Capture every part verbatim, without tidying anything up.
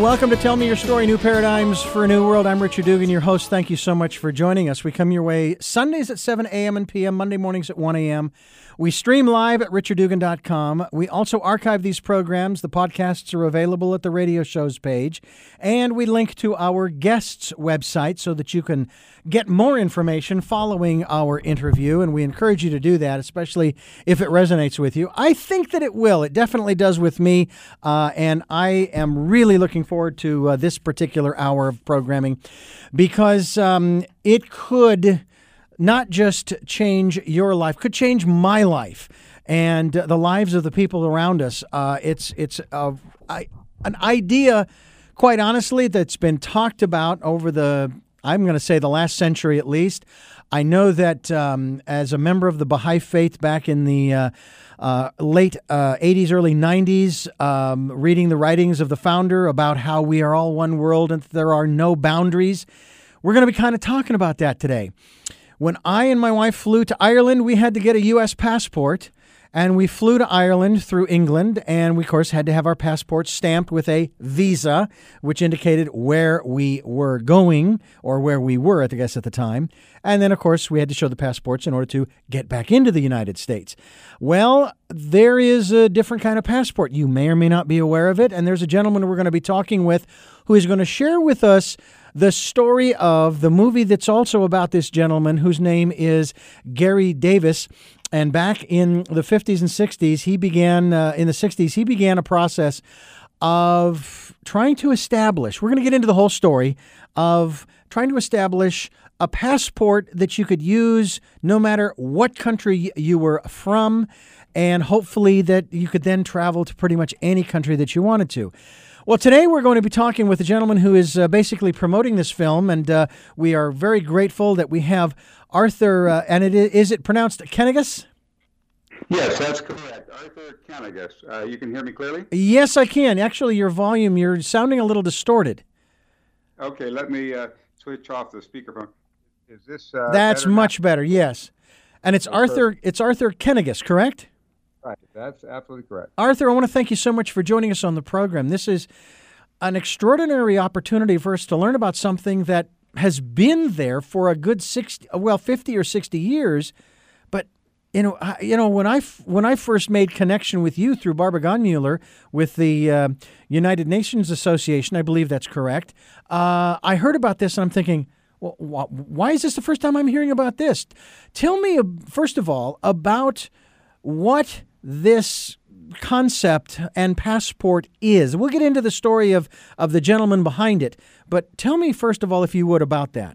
Welcome to Tell Me Your Story, New Paradigms for a New World. I'm Richard Dugan, your host. Thank you so much for joining us. We come your way Sundays at seven a.m. and p m, Monday mornings at one a.m. We stream live at richard dugan dot com. We also archive these programs. The podcasts are available at the radio shows page. And we link to our guests' website so that you can get more information following our interview. And we encourage you to do that, especially if it resonates with you. I think that it will. It definitely does with me. Uh, and I am really looking forward to uh, this particular hour of programming because um, it could not just change your life, could change my life and uh, the lives of the people around us. Uh, it's it's uh, I, an idea, quite honestly, that's been talked about over the, I'm going to say the last century at least. I know that um, as a member of the Baha'i faith back in the uh, uh, late uh, eighties, early nineties, um, reading the writings of the founder about how we are all one world and there are no boundaries, we're going to be kind of talking about that today. When I and my wife flew to Ireland, we had to get a U S passport, and we flew to Ireland through England, and we, of course, had to have our passports stamped with a visa, which indicated where we were going, or where we were, I guess, at the time. And then, of course, we had to show the passports in order to get back into the United States. Well, there is a different kind of passport. You may or may not be aware of it, and there's a gentleman we're going to be talking with who is going to share with us the story of the movie that's also about this gentleman whose name is Gary Davis. And back in the fifties and sixties, he began, uh, in the sixties, he began a process of trying to establish, we're going to get into the whole story, of trying to establish a passport that you could use no matter what country you were from, and hopefully that you could then travel to pretty much any country that you wanted to. Well, today we're going to be talking with a gentleman who is uh, basically promoting this film, and uh, we are very grateful that we have Arthur, uh, and it is, is it pronounced Kennegis? Yes, that's correct. Arthur Kennegis. Uh, you can hear me clearly? Yes, I can. Actually, your volume, you're sounding a little distorted. Okay, let me uh, switch off the speakerphone. Is this uh, That's better much now? better, yes. And it's Okay. Arthur, it's Arthur Kennegis, correct? Right, that's absolutely correct. Arthur, I want to thank you so much for joining us on the program. This is an extraordinary opportunity for us to learn about something that has been there for a good sixty, well, fifty or sixty years. But you know, I, you know, when I when I first made connection with you through Barbara Gonmuller with the uh, United Nations Association, I believe that's correct. Uh, I heard about this, and I'm thinking, well, wh- why is this the first time I'm hearing about this? Tell me, uh, first of all, about what this concept and passport is. We'll get into the story of, of the gentleman behind it, but tell me first of all, if you would, about that.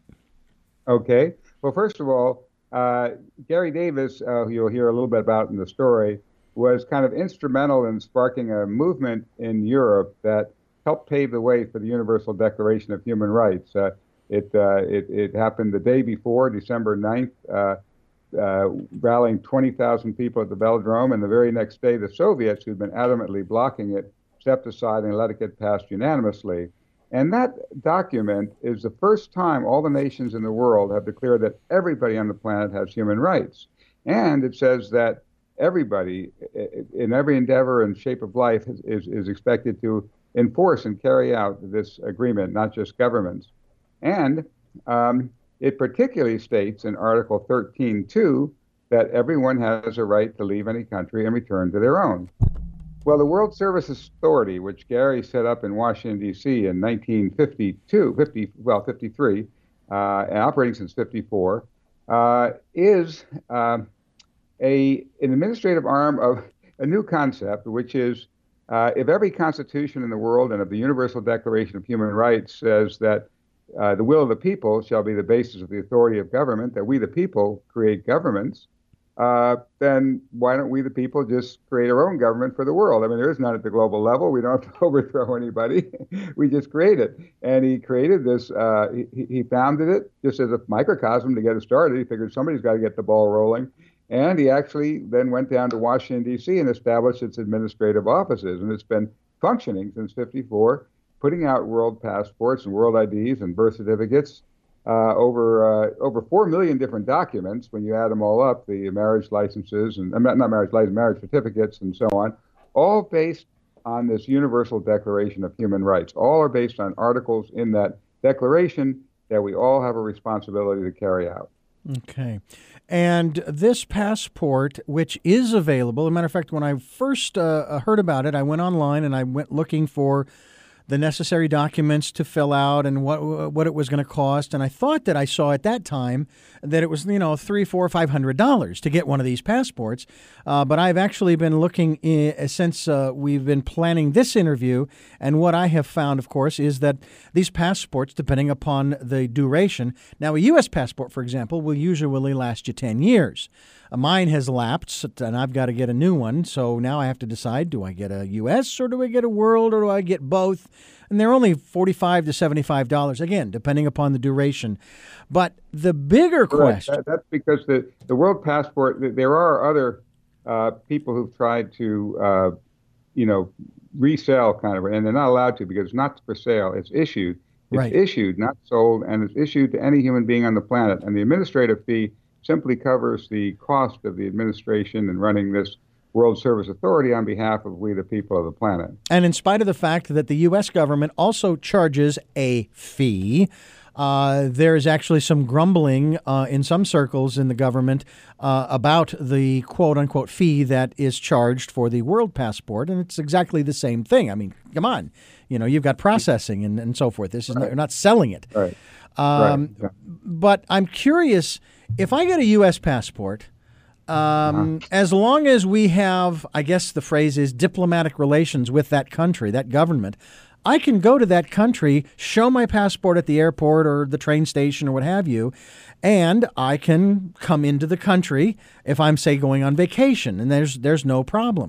Okay. Well, first of all, uh, Gary Davis, uh, who you'll hear a little bit about in the story, was kind of instrumental in sparking a movement in Europe that helped pave the way for the Universal Declaration of Human Rights. Uh, it, uh, it, it happened the day before, December ninth, uh, Uh, rallying twenty thousand people at the Velodrome, and the very next day the Soviets, who'd been adamantly blocking it, stepped aside and let it get passed unanimously. And that document is the first time all the nations in the world have declared that everybody on the planet has human rights. And it says that everybody in every endeavor and shape of life is, is, is expected to enforce and carry out this agreement, not just governments. And um, it particularly states in Article thirteen two that everyone has a right to leave any country and return to their own. Well, the World Services Authority, which Gary set up in Washington, D C in nineteen fifty-two, fifty, well, fifty-three, uh, and operating since fifty-four, uh, is uh, a, an administrative arm of a new concept, which is uh, if every constitution in the world and of the Universal Declaration of Human Rights says that Uh, the will of the people shall be the basis of the authority of government, that we the people create governments, uh, then why don't we the people just create our own government for the world? I mean, there is none at the global level. We don't have to overthrow anybody. We just create it. And he created this, uh, he, he founded it just as a microcosm to get it started. He figured somebody's got to get the ball rolling. And he actually then went down to Washington, D C and established its administrative offices. And it's been functioning since fifty-four, putting out world passports and world I Ds and birth certificates, uh, over uh, over four million different documents when you add them all up, the marriage licenses and uh, not marriage licenses, marriage certificates and so on, all based on this Universal Declaration of Human Rights. All are based on articles in that declaration that we all have a responsibility to carry out. Okay. And this passport, which is available, as a matter of fact, when I first uh, heard about it, I went online and I went looking for the necessary documents to fill out and what what it was going to cost. And I thought that I saw at that time that it was, you know, three, four, five hundred dollars to get one of these passports. Uh, but I've actually been looking in, since uh, we've been planning this interview. And what I have found, of course, is that these passports, depending upon the duration, now a U S passport, for example, will usually last you ten years. Uh, mine has lapsed, and I've got to get a new one. So now I have to decide, do I get a U S or do I get a World or do I get both? And they're only forty-five to seventy-five dollars, again, depending upon the duration. But the bigger Correct. question... That, that's because the, the World Passport, there are other uh, people who've tried to, uh, you know, resell kind of, and they're not allowed to because it's not for sale. It's issued. It's Right. issued, not sold, and it's issued to any human being on the planet. And the administrative fee simply covers the cost of the administration and running this World Service Authority on behalf of we the people of the planet. And in spite of the fact that the U S government also charges a fee, uh, there is actually some grumbling uh, in some circles in the government uh, about the quote-unquote fee that is charged for the World Passport, and it's exactly the same thing. I mean, come on. You know, you've got processing and, and so forth. This is not, you're not selling it. Right. Um, right. But I'm curious, if I get a U S passport, Um, uh-huh. as long as we have, I guess the phrase is diplomatic relations with that country, that government, I can go to that country, show my passport at the airport or the train station or what have you, and I can come into the country if I'm, say, going on vacation, and there's there's no problem.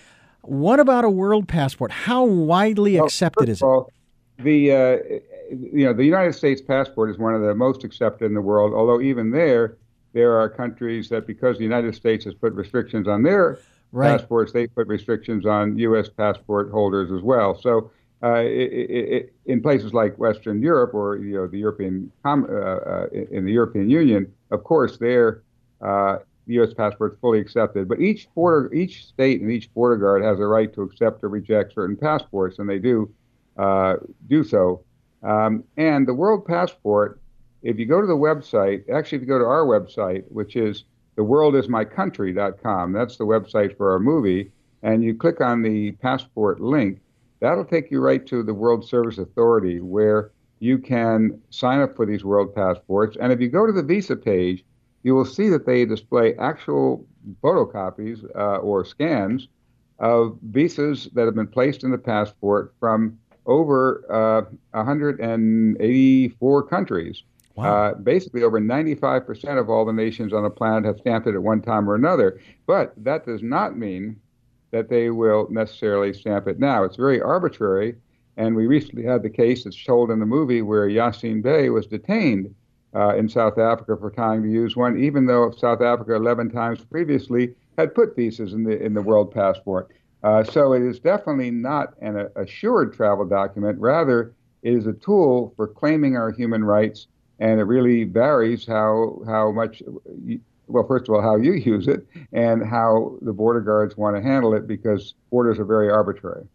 What about a world passport? How widely well, accepted is it? All, the uh, you know the United States passport is one of the most accepted in the world, although even there, there are countries that because the United States has put restrictions on their right. passports, they put restrictions on U S passport holders as well. So uh, it, it, it, in places like Western Europe or you know the European uh, uh, in the European Union, of course, there uh, the U S passport is fully accepted. But each border, each state and each border guard has a right to accept or reject certain passports, and they do uh, do so. Um, and the World Passport, if you go to the website, actually, if you go to our website, which is the world is my country dot com, that's the website for our movie, and you click on the passport link, that'll take you right to the World Service Authority where you can sign up for these world passports. And if you go to the visa page, you will see that they display actual photocopies uh, or scans of visas that have been placed in the passport from over uh, one hundred eighty-four countries. Wow. Uh, basically, over ninety-five percent of all the nations on the planet have stamped it at one time or another. But that does not mean that they will necessarily stamp it now. It's very arbitrary. And we recently had the case that's told in the movie where Yasin Bey was detained uh, in South Africa for trying to use one, even though South Africa eleven times previously had put visas in the in the world passport. Uh, so it is definitely not an uh, assured travel document. Rather, it is a tool for claiming our human rights. And it really varies how how much, well, first of all, how you use it and how the border guards want to handle it because borders are very arbitrary.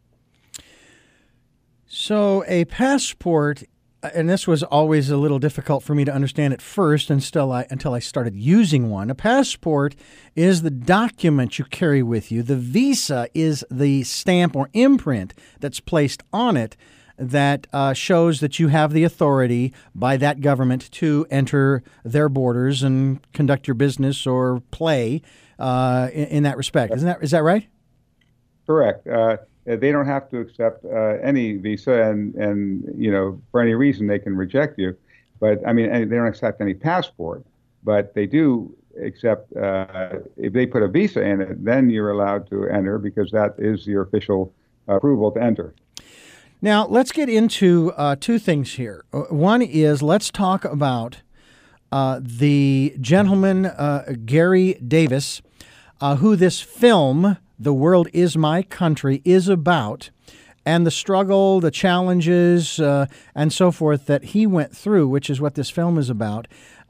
So a passport, and this was always a little difficult for me to understand at first until I, until I started using one. A passport is the document you carry with you. The visa is the stamp or imprint that's placed on it that uh, shows that you have the authority by that government to enter their borders and conduct your business or play uh, in, in that respect. Isn't that is that right? Correct. Uh, they don't have to accept uh, any visa, and and you know for any reason they can reject you. But I mean, they don't accept any passport, but they do accept uh, if they put a visa in it, then you're allowed to enter because that is your official approval to enter. Now, let's get into uh, two things here. One is let's talk about uh, the gentleman, uh, Gary Davis, uh, who this film, The World Is My Country, is about, and the struggle, the challenges, uh, and so forth that he went through, which is what this film is about.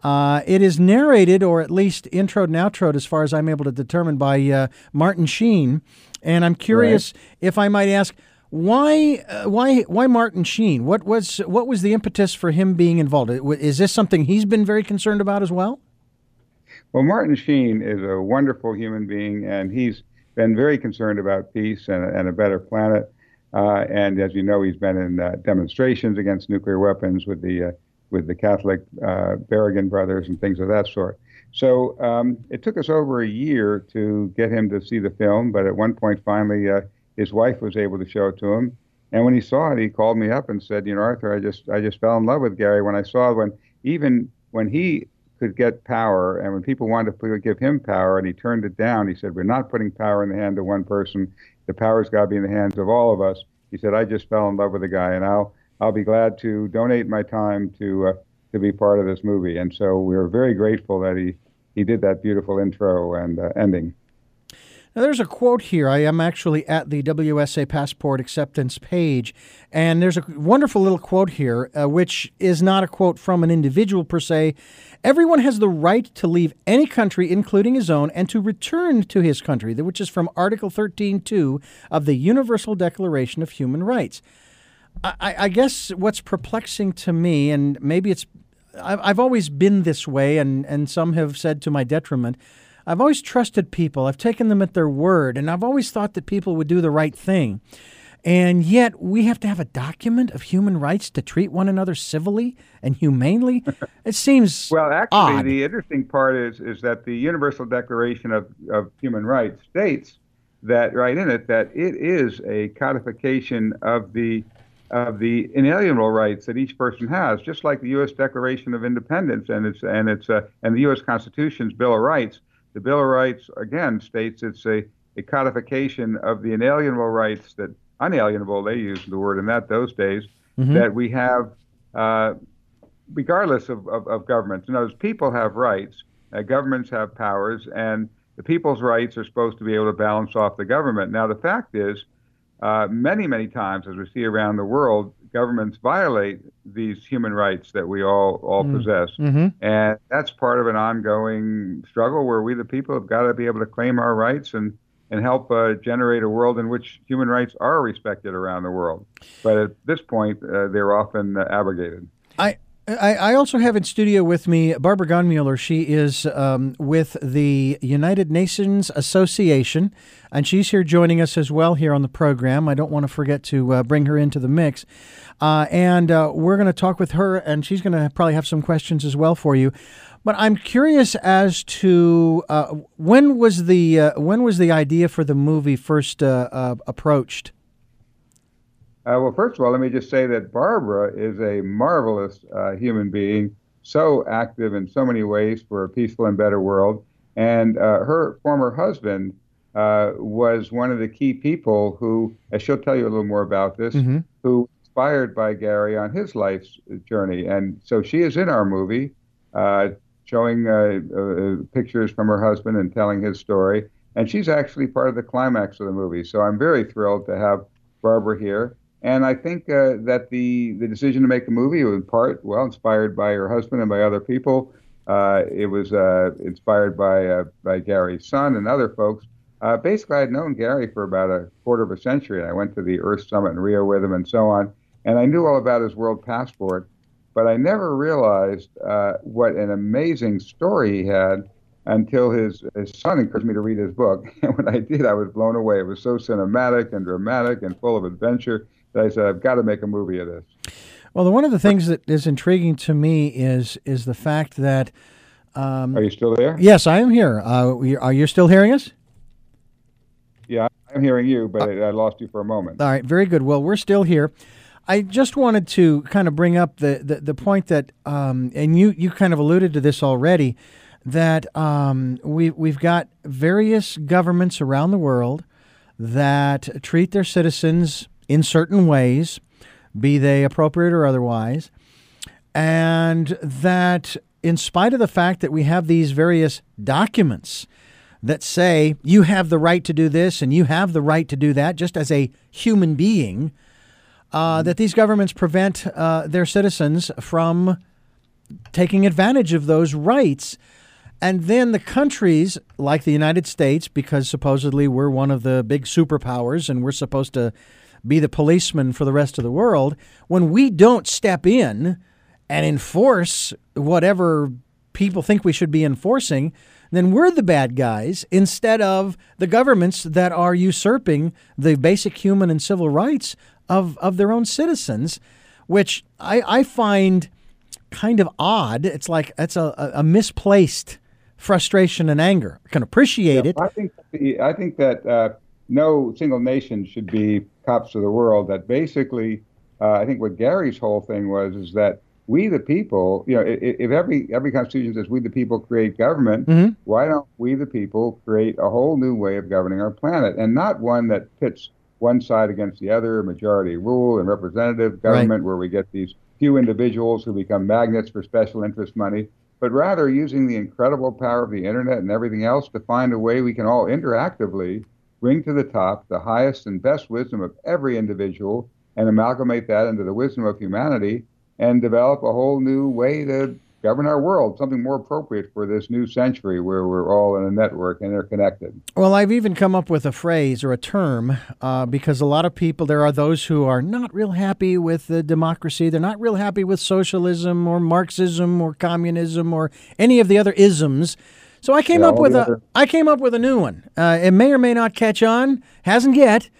Uh, it is narrated, or at least introed and outroed, as far as I'm able to determine, by uh, Martin Sheen. And I'm curious right. if I might ask, why, uh, why, why Martin Sheen? What was what was the impetus for him being involved? Is this something he's been very concerned about as well? Well, Martin Sheen is a wonderful human being, and he's been very concerned about peace and, and a better planet. Uh, and as you know, he's been in uh, demonstrations against nuclear weapons with the uh, with the Catholic uh, Berrigan brothers and things of that sort. So um, it took us over a year to get him to see the film, but at one point, finally, uh, his wife was able to show it to him. And when he saw it, he called me up and said, "You know, Arthur, I just I just fell in love with Gary when I saw when even when he could get power, and when people wanted to give him power, and he turned it down. He said, 'We're not putting power in the hand of one person. The power's got to be in the hands of all of us.' He said, 'I just fell in love with the guy, and I'll I'll be glad to donate my time to uh, to be part of this movie.'" And so we were very grateful that he he did that beautiful intro and uh, ending. Now, there's a quote here. I am actually at the W S A Passport acceptance page, and there's a wonderful little quote here, uh, which is not a quote from an individual per se. "Everyone has the right to leave any country, including his own, and to return to his country," which is from Article thirteen point two of the Universal Declaration of Human Rights. I, I guess what's perplexing to me, and maybe it's, I've, I've always been this way, and, and some have said to my detriment, I've always trusted people. I've taken them at their word, and I've always thought that people would do the right thing. And yet we have to have a document of human rights to treat one another civilly and humanely? It seems Well, actually, odd. The interesting part is is that the Universal Declaration of, of Human Rights states that right in it that it is a codification of the of the inalienable rights that each person has, just like the U S Declaration of Independence and its and its uh, and the U S Constitution's Bill of Rights. The Bill of Rights, again, states it's a, a codification of the inalienable rights that, unalienable, they used the word in that those days, mm-hmm. that we have uh, regardless of, of, of governments. In other words, people have rights, uh, governments have powers, and the people's rights are supposed to be able to balance off the government. Now, the fact is, uh, many, many times, as we see around the world, governments violate these human rights that we all all mm. possess. Mm-hmm. And that's part of an ongoing struggle where we, the people, have got to be able to claim our rights and, and help uh, generate a world in which human rights are respected around the world. But at this point, uh, they're often uh, abrogated. I I, I also have in studio with me Barbara Gunmuller. She is um, with the United Nations Association, and she's here joining us as well here on the program. I don't want to forget to uh, bring her into the mix. Uh, and uh, we're going to talk with her, and she's going to probably have some questions as well for you. But I'm curious as to uh, when was the uh, when was the idea for the movie first uh, uh, approached? Uh, well, first of all, let me just say that Barbara is a marvelous uh, human being, so active in so many ways for a peaceful and better world. And uh, her former husband uh, was one of the key people who, as she'll tell you a little more about this, mm-hmm. who was inspired by Gary on his life's journey. And so she is in our movie, uh, showing uh, uh, pictures from her husband and telling his story. And she's actually part of the climax of the movie. So I'm very thrilled to have Barbara here. And I think uh, that the, the decision to make the movie was in part, well, inspired by her husband and by other people. Uh, it was uh, inspired by uh, by Gary's son and other folks. Uh, basically, I had known Gary for about a quarter of a century. I went to the Earth Summit in Rio with him and so on. And I knew all about his world passport. But I never realized uh, what an amazing story he had until his, his son encouraged me to read his book. And when I did, I was blown away. It was so cinematic and dramatic and full of adventure. I said, I've got to make a movie of this. Well, the, one of the things that is intriguing to me is is the fact that... Um, are you still there? Yes, I am here. Uh, are you still hearing us? Yeah, I'm hearing you, but uh, I lost you for a moment. All right, very good. Well, we're still here. I just wanted to kind of bring up the, the, the point that, um, and you, you kind of alluded to this already, that um, we, we've got various governments around the world that treat their citizens in certain ways, be they appropriate or otherwise, and that in spite of the fact that we have these various documents that say you have the right to do this and you have the right to do that just as a human being, uh, that these governments prevent uh, their citizens from taking advantage of those rights. And then the countries like the United States, because supposedly we're one of the big superpowers and we're supposed to be the policeman for the rest of the world, when we don't step in and enforce whatever people think we should be enforcing, then we're the bad guys instead of the governments that are usurping the basic human and civil rights of, of their own citizens, which I, I find kind of odd. It's like it's a, a misplaced frustration and anger. I can appreciate yeah, it. I think the, I think that uh, no single nation should be cops of the world. That basically, uh, I think what Gary's whole thing was is that we the people, you know, if, if every every constitution says we the people create government, mm-hmm. why don't we the people create a whole new way of governing our planet, and not one that pits one side against the other, majority rule and representative government, right, where we get these few individuals who become magnets for special interest money, but rather using the incredible power of the internet and everything else to find a way we can all interactively bring to the top the highest and best wisdom of every individual and amalgamate that into the wisdom of humanity and develop a whole new way to govern our world, something more appropriate for this new century where we're all in a network and interconnected. Well, I've even come up with a phrase or a term uh, because a lot of people, there are those who are not real happy with the democracy. They're not real happy with socialism or Marxism or communism or any of the other isms. So I came yeah, up with a other... I came up with a new one. Uh, it may or may not catch on, hasn't yet.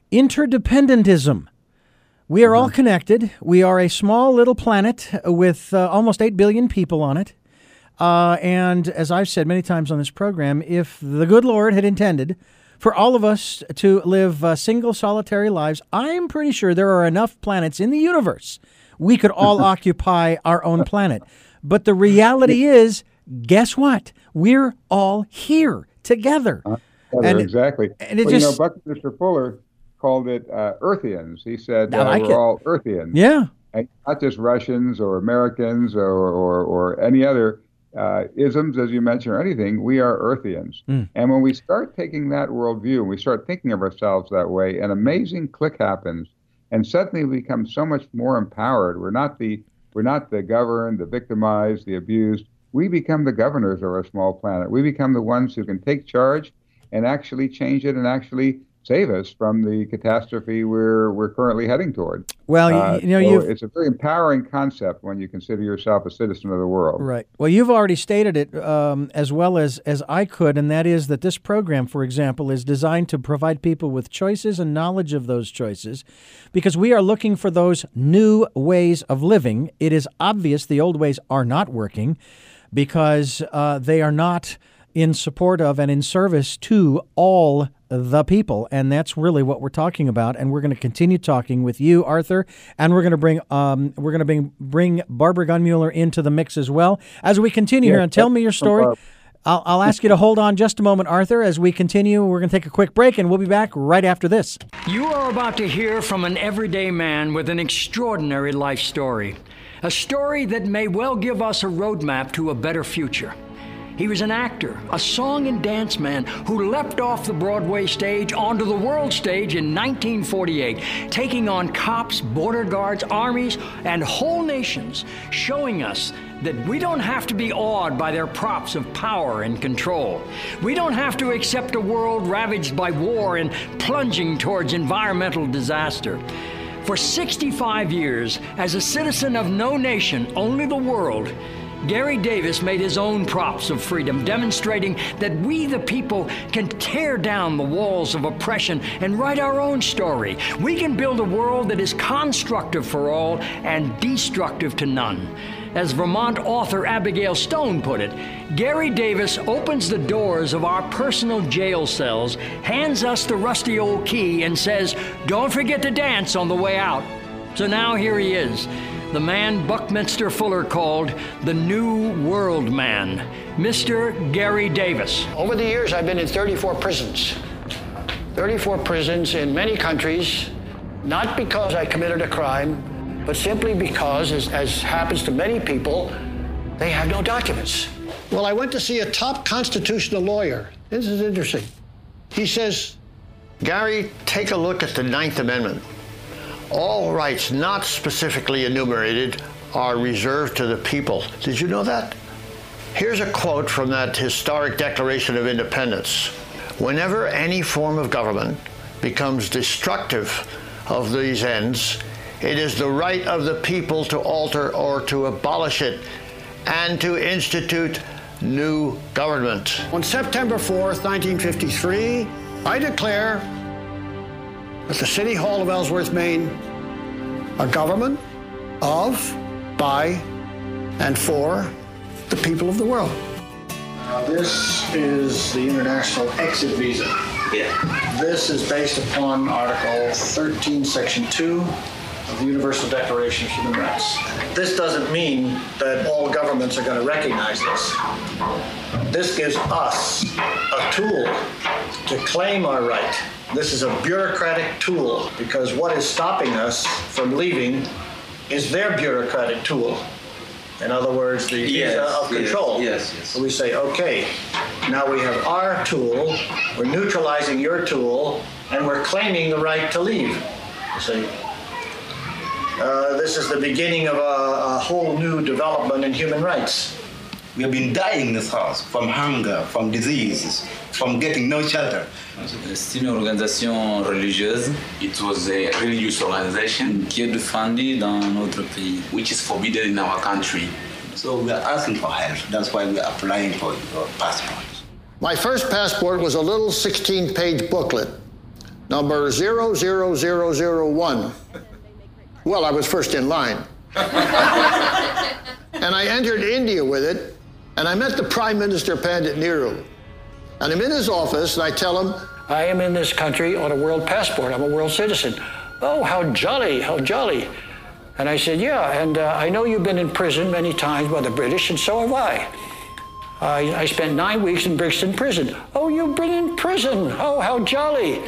Interdependentism. We are all connected. We are a small little planet with uh, almost eight billion people on it. Uh, and as I've said many times on this program, if the good Lord had intended for all of us to live uh, single, solitary lives, I'm pretty sure there are enough planets in the universe we could all occupy our own planet. But the reality is, guess what? We're all here together. Uh, and, exactly. And it well, just, you know, Buckminster Fuller called it uh, Earthians. He said uh, like we're it. all Earthians. Yeah. And not just Russians or Americans or, or, or any other uh, isms, as you mentioned, or anything. We are Earthians. Mm. And when we start taking that worldview and we start thinking of ourselves that way, an amazing click happens. And suddenly we become so much more empowered. We're not the we're not the governed, the victimized, the abused. We become the governors of our small planet. We become the ones who can take charge and actually change it and actually save us from the catastrophe we're we're currently heading toward. Well, you, uh, you know, so you've, it's a very empowering concept when you consider yourself a citizen of the world. Right. Well, you've already stated it um, as well as, as I could, and that is that this program, for example, is designed to provide people with choices and knowledge of those choices because we are looking for those new ways of living. It is obvious the old ways are not working because uh, they are not in support of and in service to all the people, and that's really what we're talking about. And we're going to continue talking with you, Arthur, and we're going to bring um, we're going to bring bring Barbara Gunmuller into the mix as well as we continue yeah, here. And tell me your story. I'll, I'll ask you to hold on just a moment, Arthur, as we continue. We're going to take a quick break, and we'll be back right after this. You are about to hear from an everyday man with an extraordinary life story, a story that may well give us a roadmap to a better future. He was an actor, a song and dance man who leapt off the Broadway stage onto the world stage in nineteen forty-eight, taking on cops, border guards, armies, and whole nations, showing us that we don't have to be awed by their props of power and control. We don't have to accept a world ravaged by war and plunging towards environmental disaster. For sixty-five years, as a citizen of no nation, only the world, Gary Davis made his own props of freedom, demonstrating that we, the people, can tear down the walls of oppression and write our own story. We can build a world that is constructive for all and destructive to none. As Vermont author Abigail Stone put it, Gary Davis opens the doors of our personal jail cells, hands us the rusty old key, and says, "Don't forget to dance on the way out." So now here he is, the man Buckminster Fuller called the New World Man, Mister Gary Davis. Over the years, I've been in thirty-four prisons. thirty-four prisons in many countries, not because I committed a crime, but simply because, as, as happens to many people, they have no documents. Well, I went to see a top constitutional lawyer. This is interesting. He says, "Gary, take a look at the Ninth Amendment. All rights not specifically enumerated are reserved to the people. Did you know that? Here's a quote from that historic Declaration of Independence. Whenever any form of government becomes destructive of these ends, it is the right of the people to alter or to abolish it and to institute new government. On September fourth, nineteen fifty-three, I declare that the City Hall of Ellsworth, Maine, a government of, by, and for the people of the world. Now, this is the international exit visa. Yeah. This is based upon Article thirteen, Section two of the Universal Declaration of Human Rights. This doesn't mean that all governments are going to recognize this. This gives us a tool to claim our right. This is a bureaucratic tool because what is stopping us from leaving is their bureaucratic tool. In other words, the yes, visa of control. Yes, yes, yes. So we say, okay, now we have our tool, we're neutralizing your tool, and we're claiming the right to leave. You see? Uh, this is the beginning of a, a whole new development in human rights. We have been dying in this house from hunger, from diseases, from getting no shelter. C'est une organisation religieuse. It was a religious organization qui est défendue dans notre pays, which is forbidden in our country. So we are asking for help. That's why we are applying for your passport. My first passport was a little sixteen-page booklet, number zero zero zero zero one. Well, I was first in line. And I entered India with it, and I met the Prime Minister, Pandit Nehru. And I'm in his office, and I tell him, I am in this country on a world passport. I'm a world citizen. Oh, how jolly, how jolly. And I said, yeah, and uh, I know you've been in prison many times by the British, and so have I. I, I spent nine weeks in Brixton Prison. Oh, you've been in prison. Oh, how jolly.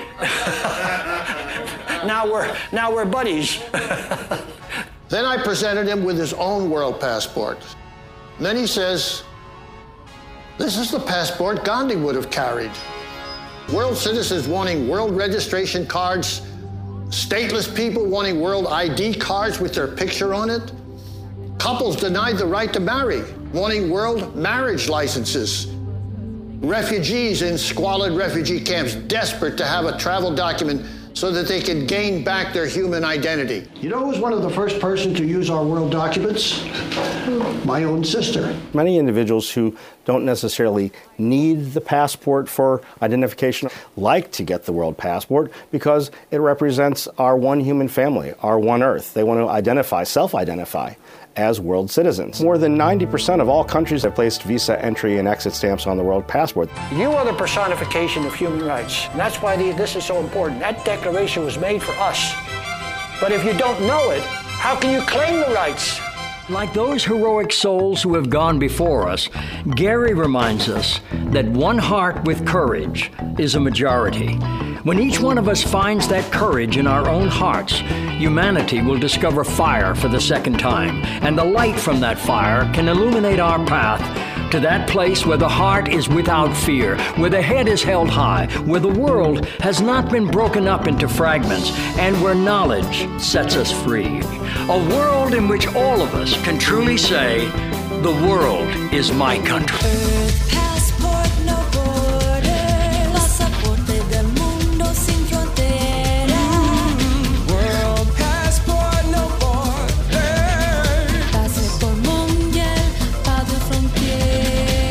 now we're now we're buddies. Then I presented him with his own world passport. And then he says, this is the passport Gandhi would have carried. World citizens wanting world registration cards, stateless people wanting world I D cards with their picture on it, couples denied the right to marry, wanting world marriage licenses, refugees in squalid refugee camps desperate to have a travel document so that they can gain back their human identity. You know who was one of the first person to use our world documents? My own sister. Many individuals who don't necessarily need the passport for identification like to get the world passport because it represents our one human family, our one earth. They want to identify, self-identify as world citizens. More than ninety percent of all countries have placed visa entry and exit stamps on the world passport. You are the personification of human rights. And that's why the, this is so important. That declaration was made for us. But if you don't know it, how can you claim the rights? Like those heroic souls who have gone before us, Gary reminds us that one heart with courage is a majority. When each one of us finds that courage in our own hearts, humanity will discover fire for the second time, and the light from that fire can illuminate our path to that place where the heart is without fear, where the head is held high, where the world has not been broken up into fragments, and where knowledge sets us free. A world in which all of us can truly say, the world is my country. Passport, no border. Pasaporte del mundo sin frontera. World passport, no border. Passport mundial, pas de frontières.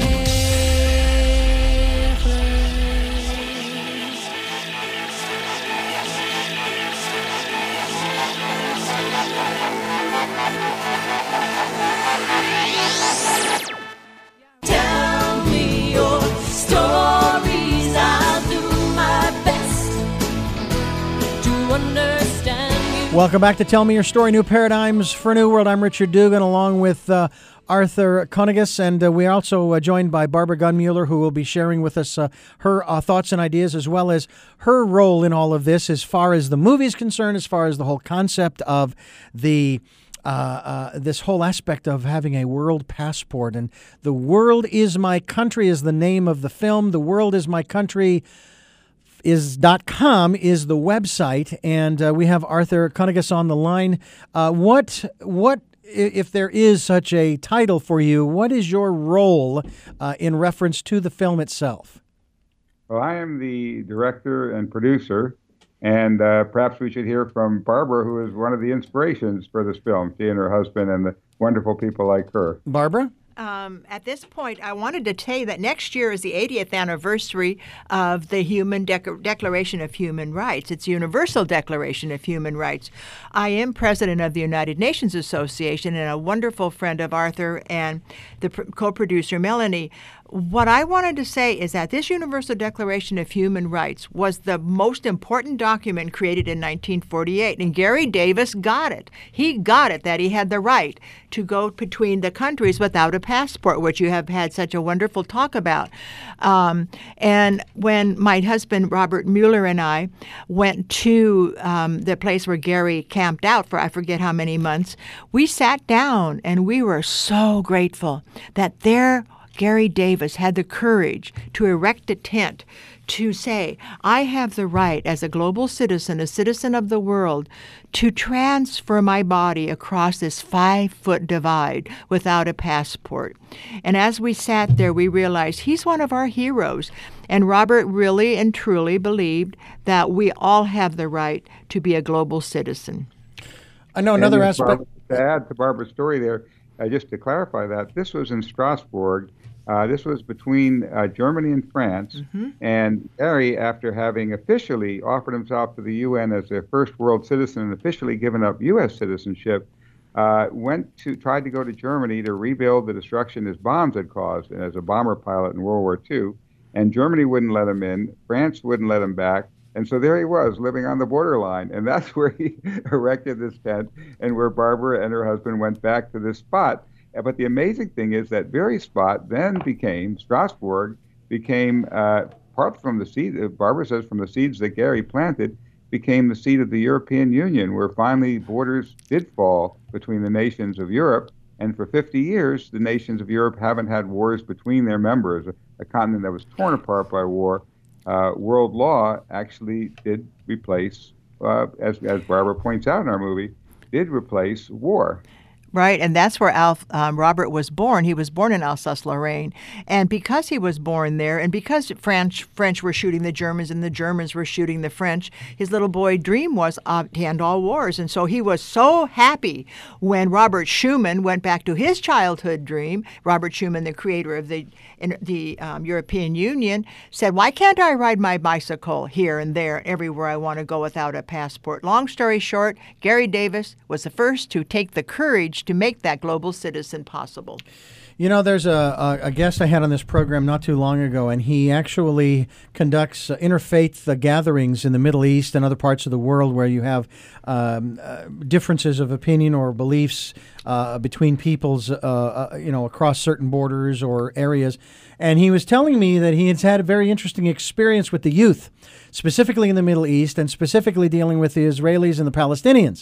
Tell me your stories. I'll do my best to understand you. Welcome back to Tell Me Your Story, New Paradigms for a New World. I'm Richard Dugan, along with uh, Arthur Koeniges, and uh, we are also uh, joined by Barbara Gunmueller, who will be sharing with us uh, her uh, thoughts and ideas, as well as her role in all of this as far as the movie is concerned, as far as the whole concept of the Uh, uh, this whole aspect of having a world passport. And The World Is My Country is the name of the film. The World Is My Country is .com is the website, and uh, we have Arthur Koeniges on the line. Uh, what what if there is such a title for you, what is your role uh, in reference to the film itself? Well, I am the director and producer, and uh, perhaps we should hear from Barbara, who is one of the inspirations for this film, she and her husband and the wonderful people like her. Barbara? Um, at this point, I wanted to tell you that next year is the eightieth anniversary of the Human Dec- Declaration of Human Rights. It's a Universal Declaration of Human Rights. I am president of the United Nations Association and a wonderful friend of Arthur and the pr- co-producer Melanie. What I wanted to say is that this Universal Declaration of Human Rights was the most important document created in nineteen forty-eight, and Gary Davis got it. He got it, that he had the right to go between the countries without a passport, which you have had such a wonderful talk about. Um, and when my husband, Robert Mueller, and I went to um, the place where Gary camped out for I forget how many months, we sat down and we were so grateful that there Gary Davis had the courage to erect a tent to say, I have the right as a global citizen, a citizen of the world, to transfer my body across this five-foot divide without a passport. And as we sat there, we realized he's one of our heroes. And Robert really and truly believed that we all have the right to be a global citizen. I know another And aspect. Barbara, to add to Barbara's story there, uh, just to clarify that, this was in Strasbourg. Uh, this was between uh, Germany and France, mm-hmm. and Gary, after having officially offered himself to the U N as a first world citizen and officially given up U S citizenship, uh, went to tried to go to Germany to rebuild the destruction his bombs had caused as a bomber pilot in World War Two, and Germany wouldn't let him in, France wouldn't let him back, and so there he was living on the borderline, and that's where he erected this tent and where Barbara and her husband went back to this spot. But the amazing thing is that very spot then became, Strasbourg became, uh, part from the seed, Barbara says, from the seeds that Gary planted, became the seat of the European Union, where finally borders did fall between the nations of Europe. And for fifty years, the nations of Europe haven't had wars between their members. A, a continent that was torn apart by war. Uh, world law actually did replace, uh, as, as Barbara points out in our movie, did replace war. Right, and that's where Alf, um, Robert was born. He was born in Alsace-Lorraine. And because he was born there, and because French French were shooting the Germans and the Germans were shooting the French, his little boy dream was uh, to end all wars. And so he was so happy when Robert Schuman went back to his childhood dream. Robert Schuman, the creator of the, in, the um, European Union, said, why can't I ride my bicycle here and there, everywhere I want to go without a passport? Long story short, Gary Davis was the first to take the courage to make that global citizen possible. You know, there's a, a, a guest I had on this program not too long ago, and he actually conducts uh, interfaith uh, gatherings in the Middle East and other parts of the world where you have um, uh, differences of opinion or beliefs uh, between peoples, uh, uh, you know, across certain borders or areas. And he was telling me that he has had a very interesting experience with the youth, specifically in the Middle East and specifically dealing with the Israelis and the Palestinians.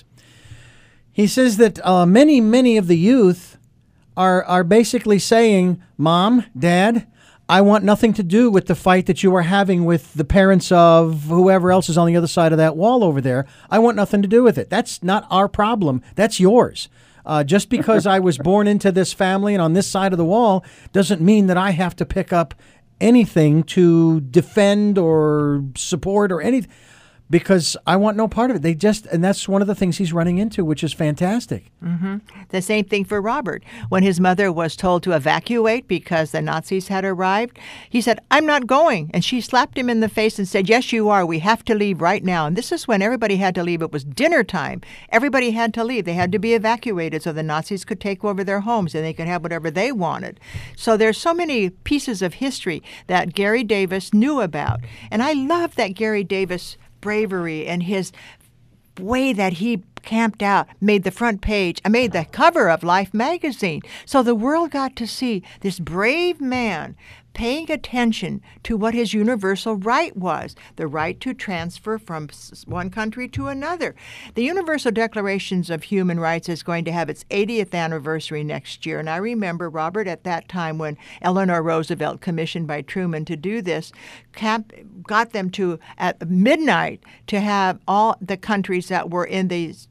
He says that uh, many, many of the youth are are basically saying, Mom, Dad, I want nothing to do with the fight that you are having with the parents of whoever else is on the other side of that wall over there. I want nothing to do with it. That's not our problem. That's yours. Uh, just because I was born into this family and on this side of the wall doesn't mean that I have to pick up anything to defend or support or anything. Because I want no part of it. They just, and that's one of the things he's running into, which is fantastic. Mm-hmm. The same thing for Robert. When his mother was told to evacuate because the Nazis had arrived, he said, I'm not going. And she slapped him in the face and said, yes, you are. We have to leave right now. And this is when everybody had to leave. It was dinner time. Everybody had to leave. They had to be evacuated so the Nazis could take over their homes and they could have whatever they wanted. So there's so many pieces of history that Gary Davis knew about. And I love that Gary Davis bravery and his way that he camped out made the front page, I made the cover of Life magazine. So the world got to see this brave man paying attention to what his universal right was, the right to transfer from one country to another. The Universal Declarations of Human Rights is going to have its eightieth anniversary next year. And I remember, Robert, at that time when Eleanor Roosevelt, commissioned by Truman to do this, camp, got them to, at midnight, to have all the countries that were in the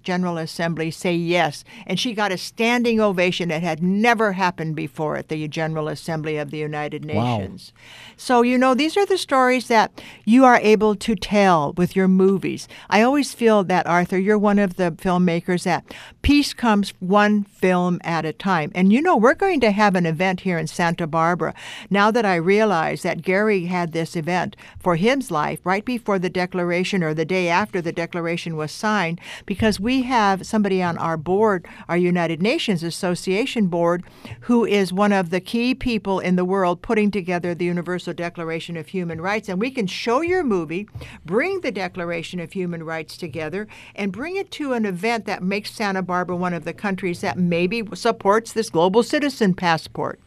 General Assembly say yes. And she got a standing ovation that had never happened before at the General Assembly of the United Nations. Wow. So, you know, these are the stories that you are able to tell with your movies. I always feel that, Arthur, you're one of the filmmakers that peace comes one film at a time. And, you know, we're going to have an event here in Santa Barbara. Now that I realize that Gary had this event for his life right before the Declaration or the day after the Declaration was signed, because we have somebody on our board, our United Nations Association board, who is one of the key people in the world putting together the Universal Declaration of Human Rights. And we can show your movie, bring the Declaration of Human Rights together, and bring it to an event that makes Santa Barbara one of the countries that maybe supports this global citizen passport.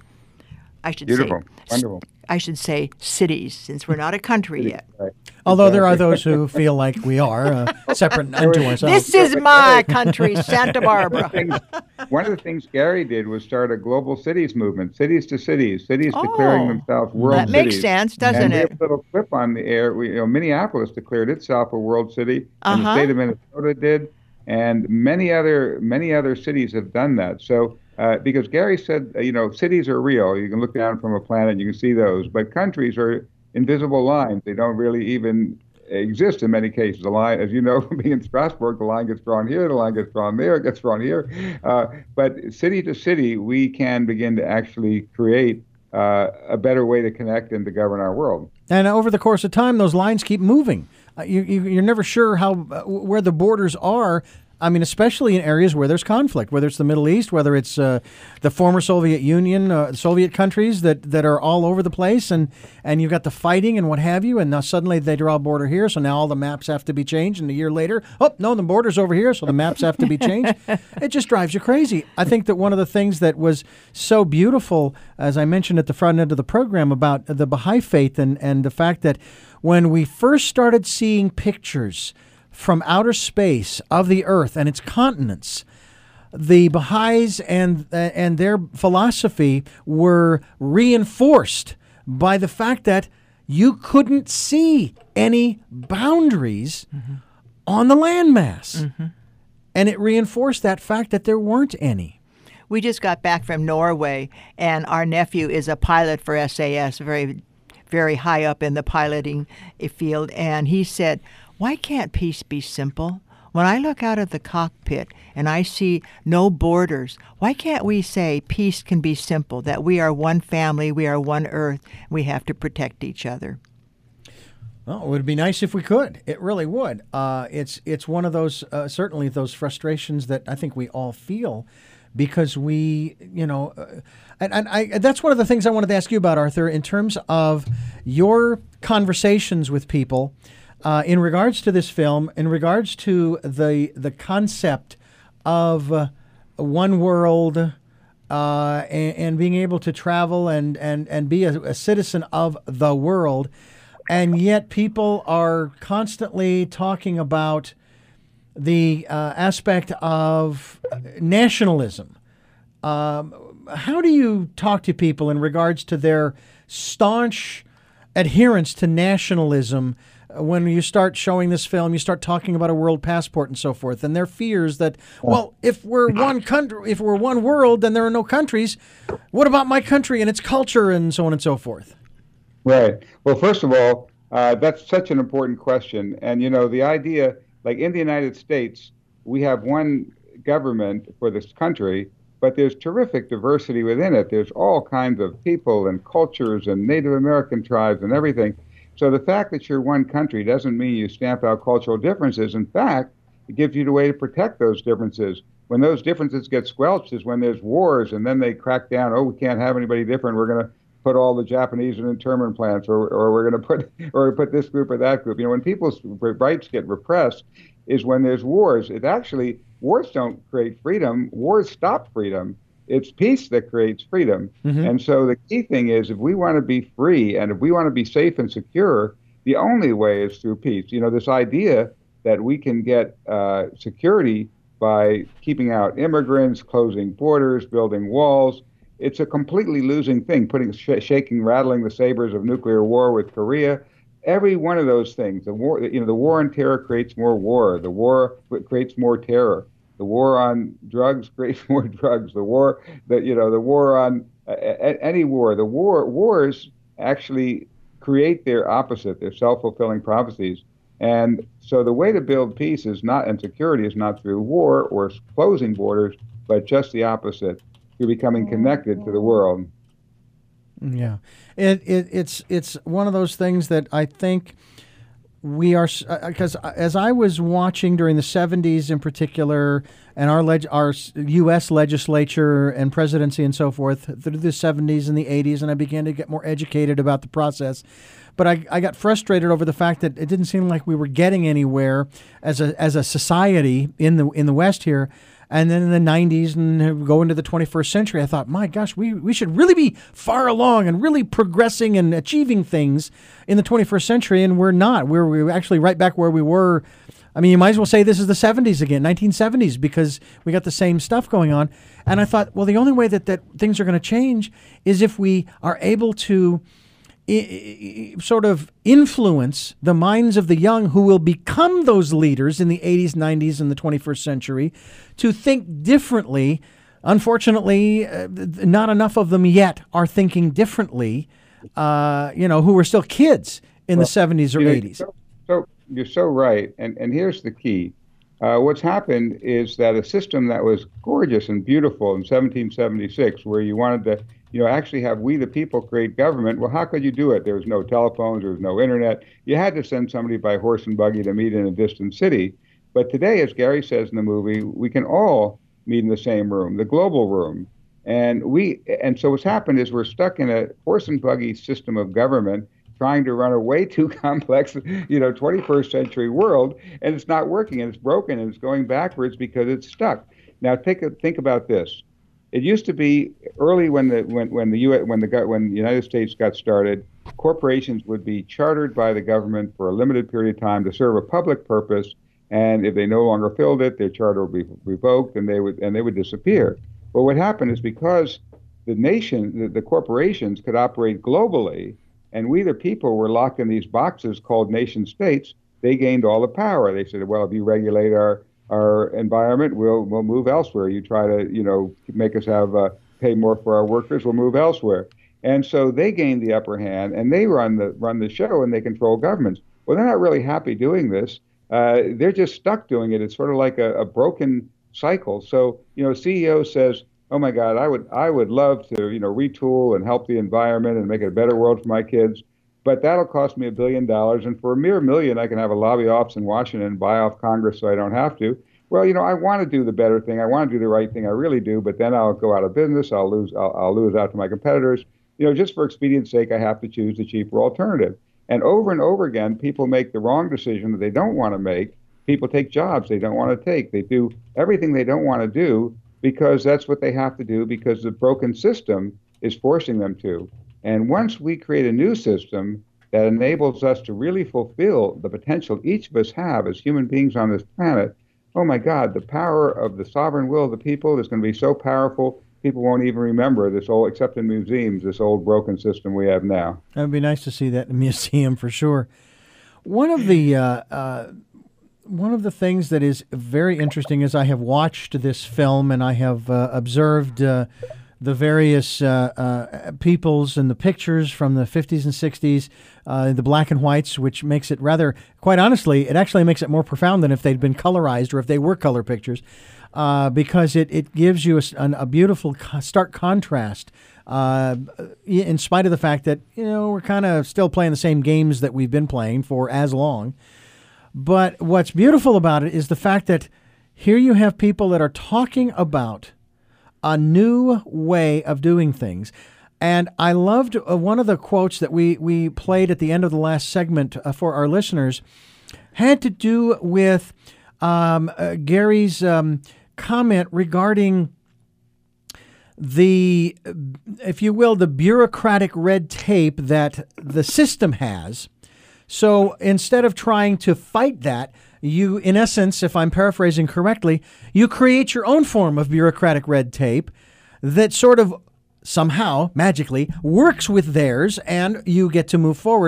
I should Beautiful. say. Wonderful. I should say cities, since we're not a country yet. Right. Although there are those who feel like we are uh, separate unto ourselves. This is my country, Santa Barbara. One of the things Gary did was start a global cities movement, cities to cities, cities Oh, declaring themselves world that cities. makes sense, doesn't and we it? have a little clip on the air. We, you know, Minneapolis declared itself a world city, and the Uh-huh. state of Minnesota did, and many other many other cities have done that. So. Uh, because Gary said, uh, you know, cities are real. You can look down from a planet and you can see those. But countries are invisible lines. They don't really even exist in many cases. The line, as you know, being in Strasbourg, the line gets drawn here, the line gets drawn there, it gets drawn here. Uh, but city to city, we can begin to actually create uh, a better way to connect and to govern our world. And over the course of time, those lines keep moving. Uh, you, you, you're never sure how uh, where the borders are. I mean, especially in areas where there's conflict, whether it's the Middle East, whether it's uh, the former Soviet Union, uh, Soviet countries that, that are all over the place, and, and you've got the fighting and what have you, and now suddenly they draw a border here, so now all the maps have to be changed, and a year later, oh, no, the border's over here, so the maps have to be changed. It just drives you crazy. I think that one of the things that was so beautiful, as I mentioned at the front end of the program, about the Baha'i faith and, and the fact that when we first started seeing pictures from outer space of the earth and its continents, the Baha'is and uh, and their philosophy were reinforced by the fact that you couldn't see any boundaries mm-hmm. on the landmass. Mm-hmm. And it reinforced that fact that there weren't any. We just got back from Norway, and our nephew is a pilot for S A S, very, very high up in the piloting field, and he said, why can't peace be simple? When I look out of the cockpit and I see no borders, why can't we say peace can be simple, that we are one family, we are one earth, we have to protect each other? Well, it would be nice if we could. It really would. Uh, it's it's one of those, uh, certainly those frustrations that I think we all feel because we, you know, uh, and, and I that's one of the things I wanted to ask you about, Arthur, in terms of your conversations with people. Uh, in regards to this film, in regards to the the concept of uh, one world uh, and, and being able to travel and, and, and be a, a citizen of the world, and yet people are constantly talking about the uh, aspect of nationalism. Um, how do you talk to people in regards to their staunch adherence to nationalism? When you start showing this film, you start talking about a world passport and so forth, and their fears that, well, if we're one country, if we're one world, then there are no countries. What about my country and its culture and so on and so forth? Right. Well, first of all, uh, that's such an important question. And, you know, the idea, like in the United States, we have one government for this country, but there's terrific diversity within it. There's all kinds of people and cultures and Native American tribes and everything. So the fact that you're one country doesn't mean you stamp out cultural differences. In fact, it gives you the way to protect those differences. When those differences get squelched is when there's wars, and then they crack down, oh, we can't have anybody different. We're going to put all the Japanese in internment plants, or, or we're going to put or put this group or that group. You know, when people's rights get repressed is when there's wars. It actually, wars don't create freedom. Wars stop freedom. It's peace that creates freedom. Mm-hmm. And so the key thing is, if we want to be free and if we want to be safe and secure, the only way is through peace. You know, this idea that we can get uh, security by keeping out immigrants, closing borders, building walls, it's a completely losing thing, putting, sh- shaking, rattling the sabers of nuclear war with Korea. every one of those things, the war, you know, the war on terror creates more war. The war creates more terror. The war on drugs creates more drugs. The war, that you know, the war on uh, any war, the war wars actually create their opposite. They're self-fulfilling prophecies. And so the way to build peace is not, and security is not through war or closing borders, but just the opposite, through becoming connected to the world. Yeah, it, it it's it's one of those things that I think we are, because uh, as I was watching during the seventies in particular, and our leg, our U S legislature and presidency and so forth through the seventies and the eighties, and I began to get more educated about the process. But I, I got frustrated over the fact that it didn't seem like we were getting anywhere as a as a society in the in the West here. And then in the nineties and go into the twenty-first century, I thought, my gosh, we, we should really be far along and really progressing and achieving things in the twenty-first century, and we're not. We're, we're actually right back where we were. I mean, you might as well say this is the seventies again, nineteen seventies, because we got the same stuff going on. And I thought, well, the only way that, that things are going to change is if we are able to I, I, sort of influence the minds of the young who will become those leaders in the eighties, nineties, and the twenty-first century to think differently. Unfortunately, uh, not enough of them yet are thinking differently, uh, you know, who were still kids in well, the seventies or you know, eighties. So, so you're so right. And, and here's the key. Uh, what's happened is that a system that was gorgeous and beautiful in seventeen seventy-six, where you wanted to you know, actually have we the people create government. Well, how could you do it? There was no telephones, there was no internet. You had to send somebody by horse and buggy to meet in a distant city. But today, as Gary says in the movie, we can all meet in the same room, the global room. And we, and so what's happened is we're stuck in a horse and buggy system of government, trying to run a way too complex, you know, twenty-first century world, and it's not working, and it's broken, and it's going backwards because it's stuck. Now, take a, think about this. It used to be early when the when when the U S, when the when the United States got started, corporations would be chartered by the government for a limited period of time to serve a public purpose, and if they no longer filled it, their charter would be revoked, and they would and they would disappear. But what happened is because the nation, the, the corporations could operate globally, and we the people were locked in these boxes called nation states, they gained all the power. They said, well, if you regulate our our environment, we'll we'll move elsewhere. You try to, you know, make us have uh, pay more for our workers, we'll move elsewhere. And so they gain the upper hand, and they run the run the show, and they control governments. Well, they're not really happy doing this. Uh, they're just stuck doing it. It's sort of like a, a broken cycle. So, you know, C E O says, "Oh my God, I would I would love to, you know, retool and help the environment and make it a better world for my kids, but that'll cost me a billion dollars, and for a mere million, I can have a lobby office in Washington and buy off Congress so I don't have to." Well, you know, I want to do the better thing. I want to do the right thing. I really do. But then I'll go out of business. I'll lose. I'll, I'll lose out to my competitors. You know, just for expedience sake, I have to choose the cheaper alternative. And over and over again, people make the wrong decision that they don't want to make. People take jobs they don't want to take. They do everything they don't want to do because that's what they have to do because the broken system is forcing them to. And once we create a new system that enables us to really fulfill the potential each of us have as human beings on this planet, oh my God, the power of the sovereign will of the people is going to be so powerful, people won't even remember this old, except in museums, this old broken system we have now. That would be nice to see that in a museum for sure. One of the uh, uh, one of the things that is very interesting is I have watched this film and I have uh, observed uh, the various uh, uh, peoples and the pictures from the fifties and sixties, uh, the black and whites, which makes it rather, quite honestly, it actually makes it more profound than if they'd been colorized or if they were color pictures, uh, because it, it gives you a, a beautiful stark contrast, uh, in spite of the fact that, you know, we're kind of still playing the same games that we've been playing for as long. But what's beautiful about it is the fact that here you have people that are talking about a new way of doing things. And I loved uh, one of the quotes that we, we played at the end of the last segment uh, for our listeners had to do with um, uh, Gary's um, comment regarding the, if you will, the bureaucratic red tape that the system has. So instead of trying to fight that, you, in essence, if I'm paraphrasing correctly, you create your own form of bureaucratic red tape that sort of somehow, magically, works with theirs, and you get to move forward.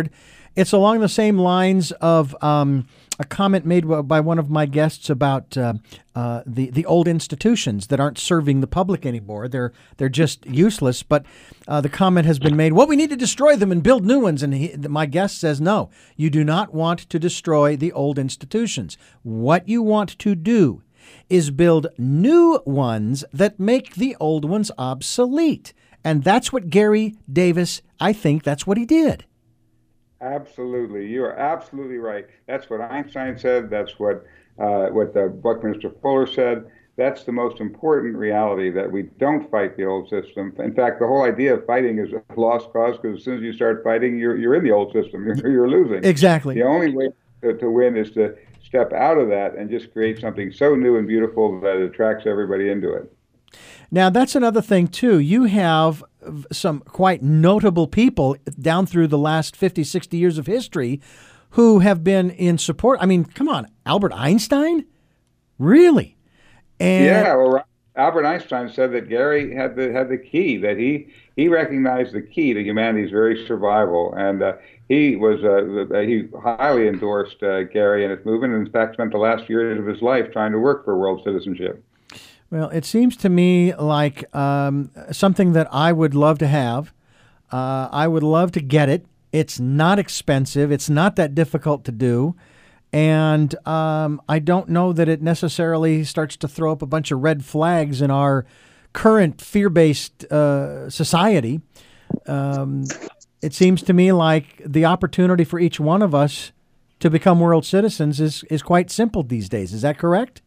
It's along the same lines of um, a comment made by one of my guests about uh, uh, the the old institutions that aren't serving the public anymore. They're they're just useless. But uh, the comment has been made, well, we need to destroy them and build new ones. And he, my guest says, no, you do not want to destroy the old institutions. What you want to do is build new ones that make the old ones obsolete. And that's what Gary Davis, I think that's what he did. Absolutely. You are absolutely right. That's what Einstein said. That's what uh, what the Buckminster Fuller said. That's the most important reality, that we don't fight the old system. In fact, the whole idea of fighting is a lost cause, because as soon as you start fighting, you're, you're in the old system. You're, you're losing. Exactly. The only way to, to win is to step out of that and just create something so new and beautiful that it attracts everybody into it. Now, that's another thing, too. You have some quite notable people down through the last fifty, sixty years of history who have been in support. I mean, come on, Albert Einstein? Really? And yeah, well, Albert Einstein said that Gary had the had the key, that he he recognized the key to humanity's very survival, and uh, he was uh, he highly endorsed uh, Gary and his movement, and in fact spent the last few years of his life trying to work for world citizenship. Well, it seems to me like um, something that I would love to have. Uh, I would love to get it. It's not expensive. It's not that difficult to do. And um, I don't know that it necessarily starts to throw up a bunch of red flags in our current fear-based uh, society. Um, it seems to me like the opportunity for each one of us to become world citizens is, is quite simple these days. Is that correct?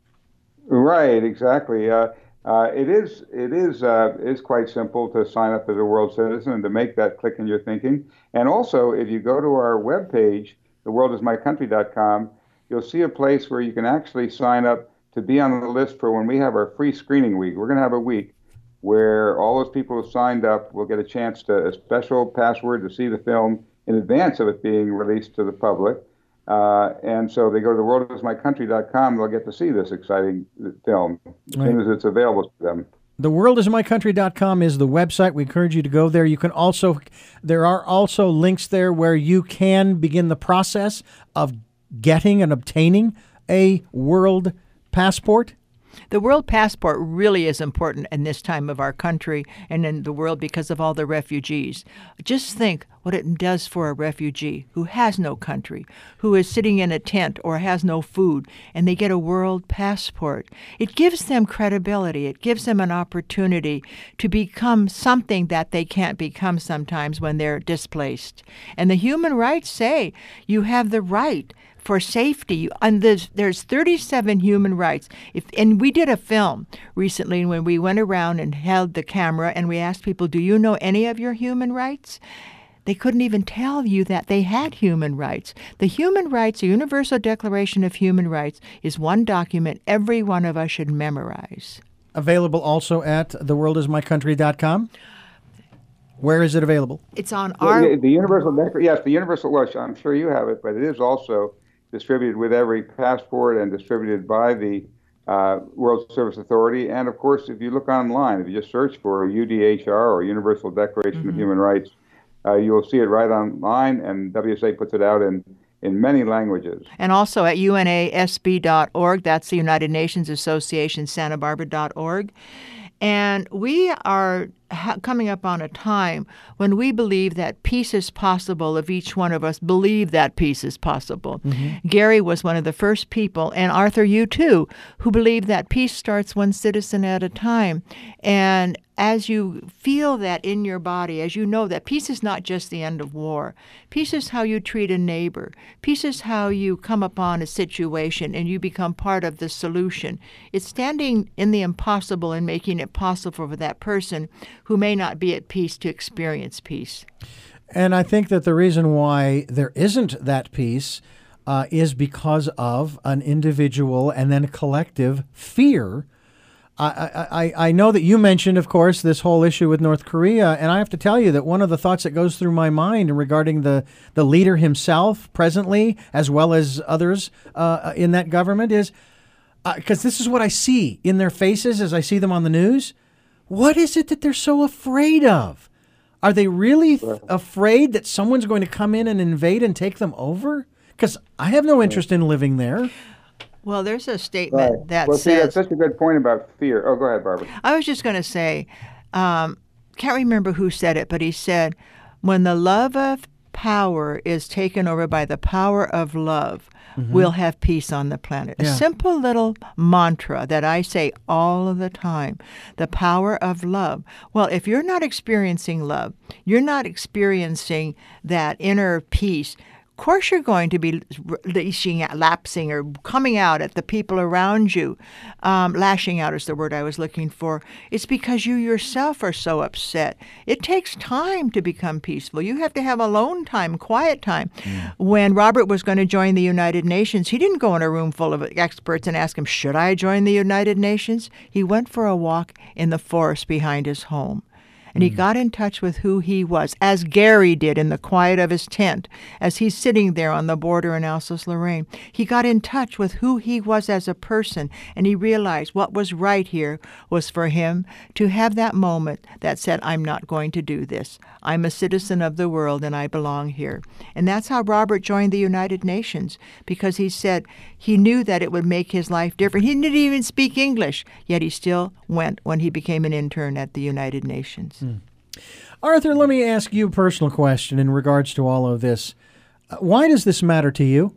Right, exactly. Uh, uh, it is it is uh, is quite simple to sign up as a world citizen and to make that click in your thinking. And also, if you go to our webpage, the world is my country dot com, you'll see a place where you can actually sign up to be on the list for when we have our free screening week. We're going to have a week where all those people who signed up will get a chance to a special password to see the film in advance of it being released to the public. Uh, and so they go to the world is my country dot com, they'll get to see this exciting film as Right. soon as it's available to them. the world is my country dot com is the website. We encourage you to go there. You can also, there are also links there where you can begin the process of getting and obtaining a world passport. The world passport really is important in this time of our country and in the world because of all the refugees. Just think what it does for a refugee who has no country, who is sitting in a tent or has no food, and they get a world passport. It gives them credibility. It gives them an opportunity to become something that they can't become sometimes when they're displaced. And the human rights say you have the right for safety, and there's, there's thirty-seven human rights. If and we did a film recently when we went around and held the camera and we asked people, do you know any of your human rights? They couldn't even tell you that they had human rights. The human rights, the Universal Declaration of Human Rights, is one document every one of us should memorize. Available also at the world is my country dot com. Where is it available? It's on our... The, the Universal Declaration, yes, the Universal, well, I'm sure you have it, but it is also distributed with every passport and distributed by the uh, World Service Authority. And of course, if you look online, if you just search for U D H R or Universal Declaration Mm-hmm. of Human Rights, uh, you will see it right online, and W S A puts it out in, in many languages. And also at U N A S B dot org, that's the United Nations Association, Santa Barbara dot org. And we are ha- coming up on a time when we believe that peace is possible if each one of us believe that peace is possible. Mm-hmm. Gary was one of the first people, and Arthur, you too, who believed that peace starts one citizen at a time. And as you feel that in your body, as you know that peace is not just the end of war, peace is how you treat a neighbor, peace is how you come upon a situation and you become part of the solution. It's standing in the impossible and making it possible for that person who may not be at peace to experience peace. And I think that the reason why there isn't that peace uh, is because of an individual and then a collective fear. I, I, I know that you mentioned, of course, this whole issue with North Korea, and I have to tell you that one of the thoughts that goes through my mind regarding the, the leader himself presently, as well as others uh, in that government, is because uh, this is what I see in their faces as I see them on the news. What is it that they're so afraid of? Are they really th- afraid that someone's going to come in and invade and take them over? Because I have no interest in living there. Well, there's a statement Right. that well, see, says. that's such a good point about fear. Oh, go ahead, Barbara. I was just going to say, um, can't remember who said it, but he said, when the love of power is taken over by the power of love, mm-hmm. we'll have peace on the planet. Yeah. A simple little mantra that I say all of the time, the power of love. Well, if you're not experiencing love, you're not experiencing that inner peace, of course you're going to be lashing out, lapsing or coming out at the people around you. Um, lashing out is the word I was looking for. It's because you yourself are so upset. It takes time to become peaceful. You have to have alone time, quiet time. Mm. When Robert was going to join the United Nations, he didn't go in a room full of experts and ask him, should I join the United Nations? He went for a walk in the forest behind his home. And he got in touch with who he was, as Gary did in the quiet of his tent, as he's sitting there on the border in Alsace-Lorraine. He got in touch with who he was as a person, and he realized what was right here was for him to have that moment that said, I'm not going to do this. I'm a citizen of the world, and I belong here. And that's how Robert joined the United Nations, because he said he knew that it would make his life different. He didn't even speak English, yet he still went when he became an intern at the United Nations. Hmm. Arthur, let me ask you a personal question in regards to all of this. Uh, why does this matter to you?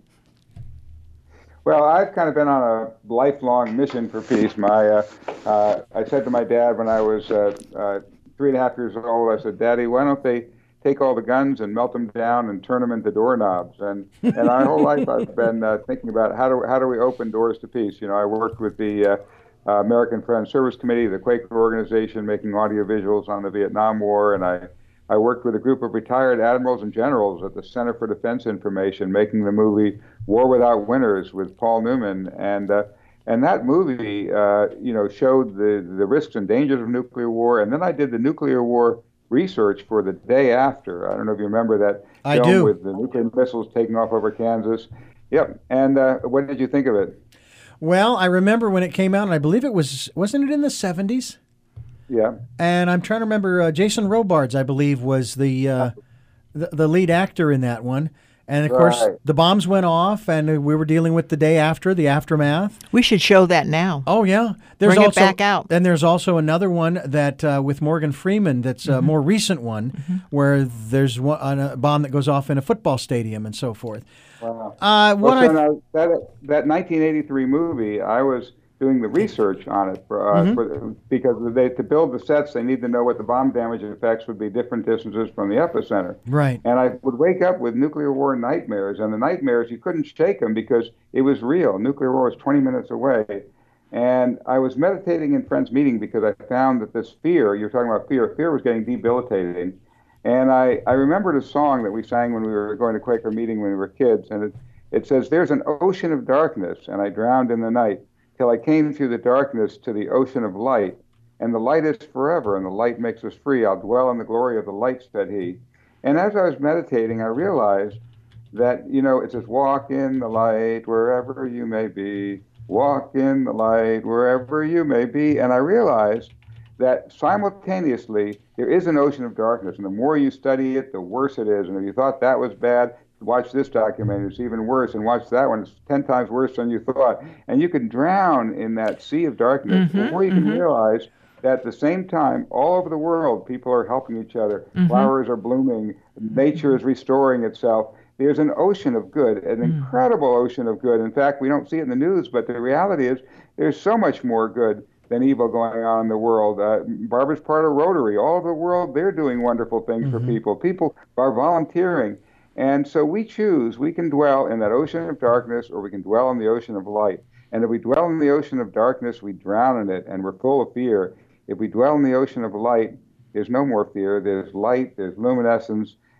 Well, I've kind of been on a lifelong mission for peace. My, uh, uh, I said to my dad when I was uh, uh, three and a half years old, I said, Daddy, why don't they take all the guns and melt them down and turn them into doorknobs? And and my whole life I've been uh, thinking about how do how do we open doors to peace? You know, I worked with the uh, Uh, American Friends Service Committee, the Quaker organization, making audiovisuals on the Vietnam War, and I, I worked with a group of retired admirals and generals at the Center for Defense Information, making the movie War Without Winners with Paul Newman, and uh, and that movie, uh, you know, showed the the risks and dangers of nuclear war, and then I did the nuclear war research for the day after. I don't know if you remember that I film do. with the nuclear missiles taking off over Kansas. Yep. And uh, what did you think of it? Well, I remember when it came out, and I believe it was, wasn't it in the seventies? Yeah. And I'm trying to remember, uh, Jason Robards, I believe, was the, uh, the the lead actor in that one. And, of Right. course, the bombs went off, and we were dealing with the day after, the aftermath. We should show that now. Oh, yeah. There's Bring also, it back out. And there's also another one that uh, with Morgan Freeman that's a Mm-hmm. more recent one, mm-hmm. where there's one, a bomb that goes off in a football stadium and so forth. Wow. Uh, what well, so I now, that that nineteen eighty-three movie, I was doing the research on it for, uh, Mhm. for because they to build the sets, they need to know what the bomb damage effects would be different distances from the epicenter. Right. And I would wake up with nuclear war nightmares, and the nightmares you couldn't shake them because it was real. Nuclear war was twenty minutes away, and I was meditating in Friends meeting because I found that this fear, you're talking about fear, fear was getting debilitating. And I, I remembered a song that we sang when we were going to Quaker meeting when we were kids, and it, it says, there's an ocean of darkness, and I drowned in the night, till I came through the darkness to the ocean of light. And the light is forever, and the light makes us free. I'll dwell in the glory of the light, said he. And as I was meditating, I realized that, you know, it says, walk in the light wherever you may be. Walk in the light wherever you may be. And I realized that simultaneously there is an ocean of darkness, and the more you study it, the worse it is. And if you thought that was bad, watch this documentary, it's even worse, and watch that one, it's ten times worse than you thought. And you can drown in that sea of darkness. Mm-hmm, the more you mm-hmm. can realize that at the same time, all over the world, people are helping each other. Mm-hmm. Flowers are blooming, nature is restoring itself. There's an ocean of good, an Mm. incredible ocean of good. In fact, we don't see it in the news, but the reality is there's so much more good than evil going on in the world. Uh, Barbara's part of Rotary. All over the world, they're doing wonderful things Mm-hmm. for people. People are volunteering. And so we choose, we can dwell in that ocean of darkness, or we can dwell in the ocean of light. And if we dwell in the ocean of darkness, we drown in it, and we're full of fear. If we dwell in the ocean of light, there's no more fear. There's light, there's luminescence,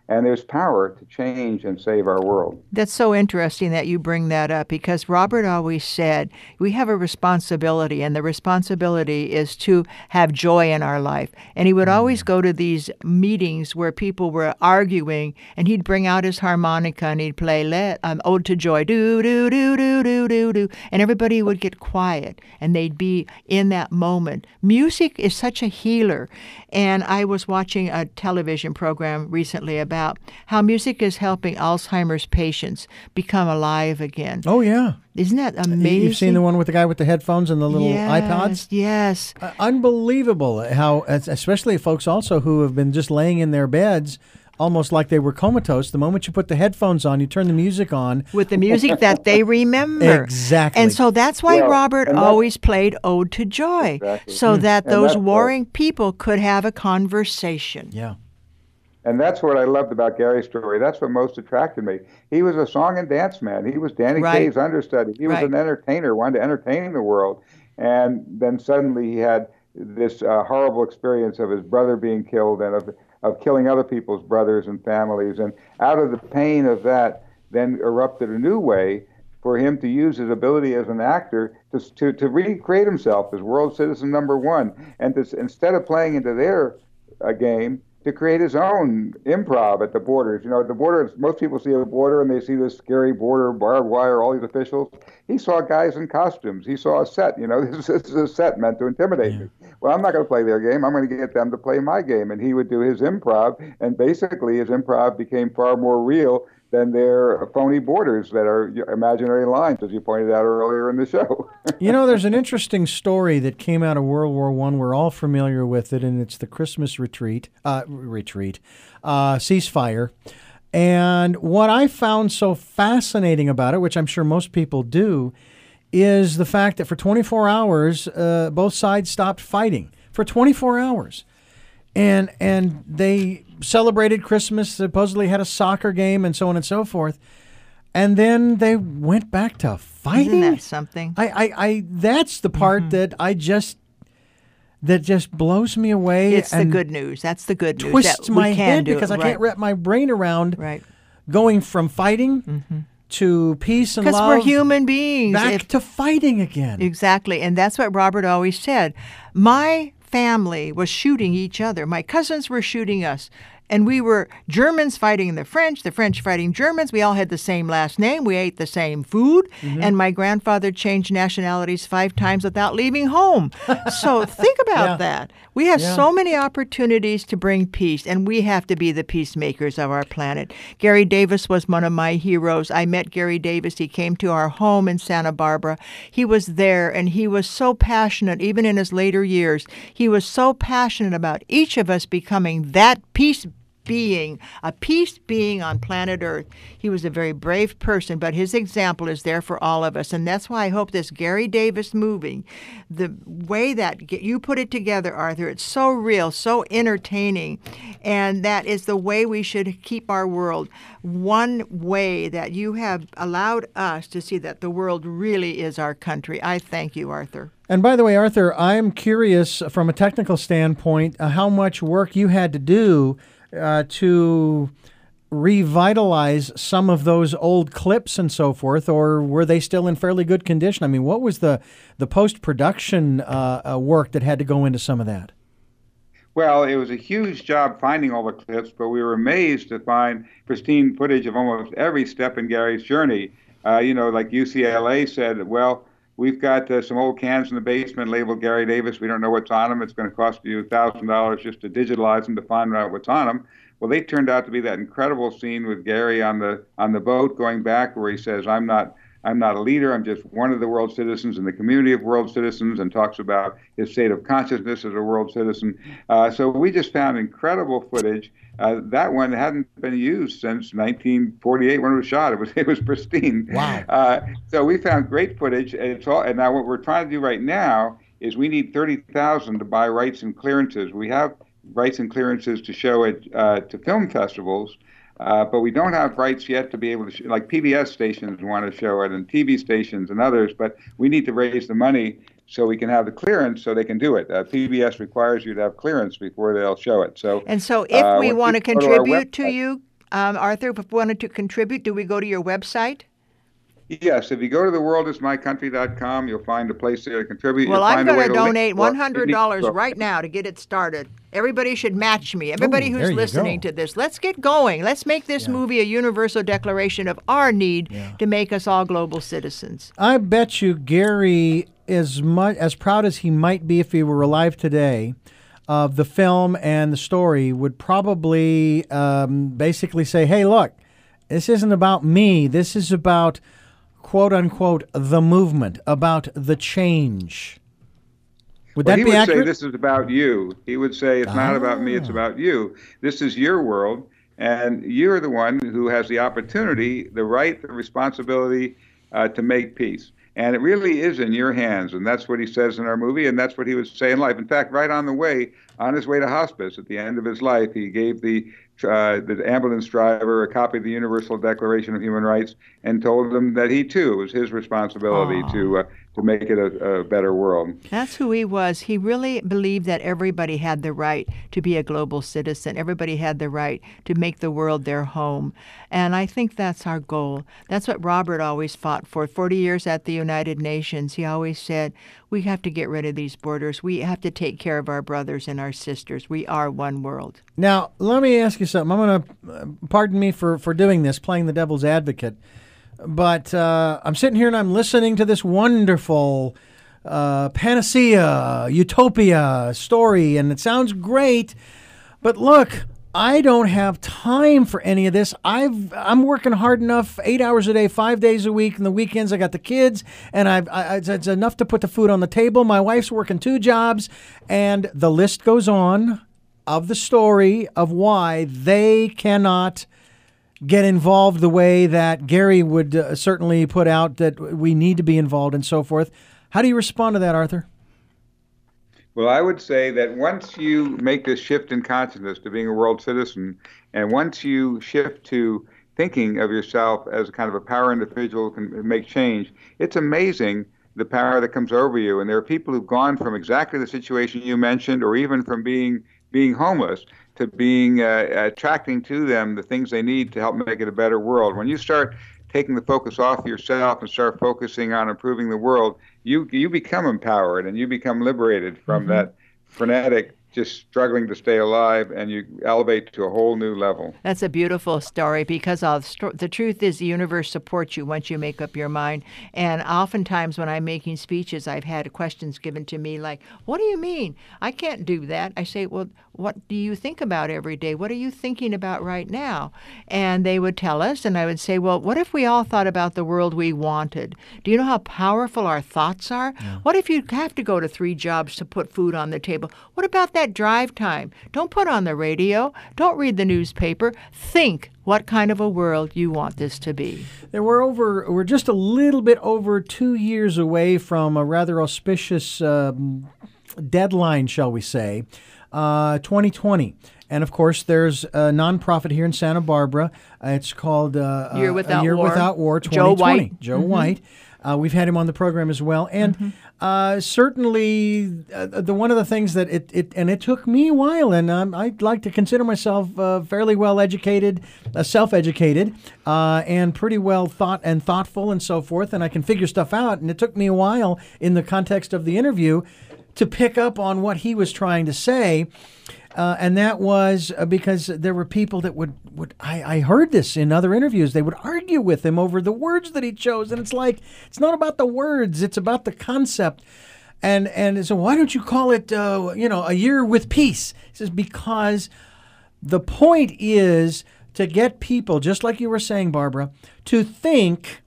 And there's power to change and save our world. That's so interesting that you bring that up, because Robert always said we have a responsibility, and the responsibility is to have joy in our life. And he would always go to these meetings where people were arguing, and he'd bring out his harmonica and he'd play Let um, Ode to Joy, do do do do do do do, and everybody would get quiet and they'd be in that moment. Music is such a healer. And I was watching a television program recently about how music is helping Alzheimer's patients become alive again. Oh, yeah. Isn't that amazing? You've seen the one with the guy with the headphones and the little yes, iPods? Yes. Uh, unbelievable how, especially folks also who have been just laying in their beds almost like they were comatose. The moment you put the headphones on, you turn the music on. With the music that they remember. Exactly. And so that's why well, Robert always played Ode to Joy, exactly. so mm. that and those uh, warring people could have a conversation. Yeah. And that's what I loved about Gary's story. That's what most attracted me. He was a song and dance man. He was Danny Right. Kaye's understudy. He was Right. an entertainer, wanted to entertain the world. And then suddenly he had this uh, horrible experience of his brother being killed and of of killing other people's brothers and families. And out of the pain of that, then erupted a new way for him to use his ability as an actor to to, to recreate himself as world citizen number one. And to, instead of playing into their uh, game, to create his own improv at the borders. You know, at the border, most people see a border and they see this scary border, barbed wire, all these officials. He saw guys in costumes. He saw a set, you know, this is a set meant to intimidate yeah. me. Well, I'm not going to play their game. I'm going to get them to play my game. And he would do his improv, and basically his improv became far more real than their phony borders that are imaginary lines, as you pointed out earlier in the show. You know, there's an interesting story that came out of World War One. We're all familiar with it, and it's the Christmas retreat, uh, retreat, uh, ceasefire. And what I found so fascinating about it, which I'm sure most people do, is the fact that for twenty-four hours, uh, both sides stopped fighting. For twenty-four hours. And and they celebrated Christmas, supposedly had a soccer game and so on and so forth. And then they went back to fighting. Isn't that something? I, I, I that's the part mm-hmm. that I just that just blows me away. It's and the good news. That's the good news. Twists that my we can head do because it. I right. can't wrap my brain around right. going from fighting mm-hmm. to peace and love. Because we're human beings. Back if, to fighting again. Exactly. And that's what Robert always said. My family was shooting each other. My cousins were shooting us. And we were Germans fighting the French, the French fighting Germans. We all had the same last name. We ate the same food. Mm-hmm. And my grandfather changed nationalities five times without leaving home. So think about yeah. that. We have yeah. so many opportunities to bring peace, and we have to be the peacemakers of our planet. Gary Davis was one of my heroes. I met Gary Davis. He came to our home in Santa Barbara. He was there, and he was so passionate, even in his later years. He was so passionate about each of us becoming that peace being, a peace being on planet Earth. He was a very brave person, but his example is there for all of us. And that's why I hope this Gary Davis movie, the way that you put it together, Arthur, it's so real, so entertaining, and that is the way we should keep our world. One way that you have allowed us to see that the world really is our country. I thank you, Arthur. And by the way, Arthur, I'm curious from a technical standpoint uh, how much work you had to do Uh, to revitalize some of those old clips and so forth, or were they still in fairly good condition? I mean, what was the, the post-production uh, uh, work that had to go into some of that? Well, it was a huge job finding all the clips, but we were amazed to find pristine footage of almost every step in Gary's journey. Uh, you know, like U C L A said, well, we've got uh, some old cans in the basement labeled Gary Davis. We don't know what's on them. It's going to cost you one thousand dollars just to digitalize them to find out what's on them. Well, they turned out to be that incredible scene with Gary on the on the boat going back where he says, I'm not I'm not a leader. I'm just one of the world citizens in the community of world citizens, and talks about his state of consciousness as a world citizen. Uh, so we just found incredible footage. Uh, that one hadn't been used since nineteen forty-eight when it was shot. It was it was pristine. Wow. Uh, so we found great footage. And it's all. And now what we're trying to do right now is we need thirty thousand to buy rights and clearances. We have rights and clearances to show it uh, to film festivals, uh, but we don't have rights yet to be able to, sh- like P B S stations want to show it, and T V stations and others, but we need to raise the money so we can have the clearance so they can do it. Uh, P B S requires you to have clearance before they'll show it. So, and so if uh, we want to contribute to, to you, Um, Arthur, if we wanted to contribute, do we go to your website? Yes, if you go to the world is my country dot com, you'll find a place there to contribute. Well, You'll I'm find a going way to link donate to one our hundred dollars program. right now to get it started. Everybody should match me. Everybody Ooh, who's there you listening go. to this, let's get going. Let's make this Yeah. movie a universal declaration of our need Yeah. to make us all global citizens. I bet you Gary, as much as proud as he might be if he were alive today, of the film and the story, would probably um, basically say, "Hey, look, this isn't about me. This is about, quote unquote, the movement, about the change." Would Well, that he be would accurate? say this is about you. He would say it's not about me, it's Ah. about you. This is your world, and you're the one who has the opportunity, the right, the responsibility uh, to make peace. And it really is in your hands, and that's what he says in our movie, and that's what he would say in life. In fact, right on the way, on his way to hospice, at the end of his life, he gave the uh, the ambulance driver a copy of the Universal Declaration of Human Rights and told him that he too it was his responsibility Aw. to uh, to make it a, a better world. That's who he was. He really believed that everybody had the right to be a global citizen. Everybody had the right to make the world their home. And I think that's our goal. That's what Robert always fought for. forty years at the United Nations, he always said, we have to get rid of these borders. We have to take care of our brothers and our sisters. We are one world. Now, let me ask you something. I'm going to, uh, pardon me for, for doing this, playing the devil's advocate, but uh, I'm sitting here and I'm listening to this wonderful uh, panacea, utopia story, and it sounds great, but look, I don't have time for any of this. I've I'm working hard enough, eight hours a day, five days a week, and the weekends I got the kids, and I've I, it's, it's enough to put the food on the table. My wife's working two jobs, and the list goes on of the story of why they cannot get involved the way that Gary would uh, certainly put out that we need to be involved and so forth. How do you respond to that, Arthur? Well, I would say that once you make this shift in consciousness to being a world citizen, and once you shift to thinking of yourself as kind of a power individual who can make change, it's amazing the power that comes over you. And there are people who've gone from exactly the situation you mentioned, or even from being being homeless, to being uh, attracting to them the things they need to help make it a better world. When you start taking the focus off yourself and start focusing on improving the world, you you become empowered and you become liberated from Mm-hmm. that frenetic, just struggling to stay alive, and you elevate to a whole new level. That's a beautiful story because all the, sto- the truth is the universe supports you once you make up your mind. And oftentimes when I'm making speeches, I've had questions given to me like, what do you mean? I can't do that. I say, well, what do you think about every day? What are you thinking about right now? And they would tell us, and I would say, well, what if we all thought about the world we wanted? Do you know how powerful our thoughts are? Yeah. What if you have to go to three jobs to put food on the table? What about that drive time? Don't put on the radio. Don't read the newspaper. Think what kind of a world you want this to be. There we're over. We're just a little bit over two years away from a rather auspicious um, deadline, shall we say, uh, twenty twenty. And of course, there's a nonprofit here in Santa Barbara. Uh, it's called uh, Year Without uh, Year War. Without War twenty twenty. Joe White. Joe Mm-hmm. White. Uh, we've had him on the program as well, and Mm-hmm. uh, certainly uh, the one of the things that it, it and it took me a while, and um, I'd like to consider myself uh, fairly well educated, uh, self-educated, uh, and pretty well thought and thoughtful and so forth, and I can figure stuff out. And it took me a while in the context of the interview to pick up on what he was trying to say. Uh, and that was uh, because there were people that would, would I, I heard this in other interviews, they would argue with him over the words that he chose. And it's like, it's not about the words, it's about the concept. And and so why don't you call it, uh, you know, a year with peace? He says, because the point is to get people, just like you were saying, Barbara, to think,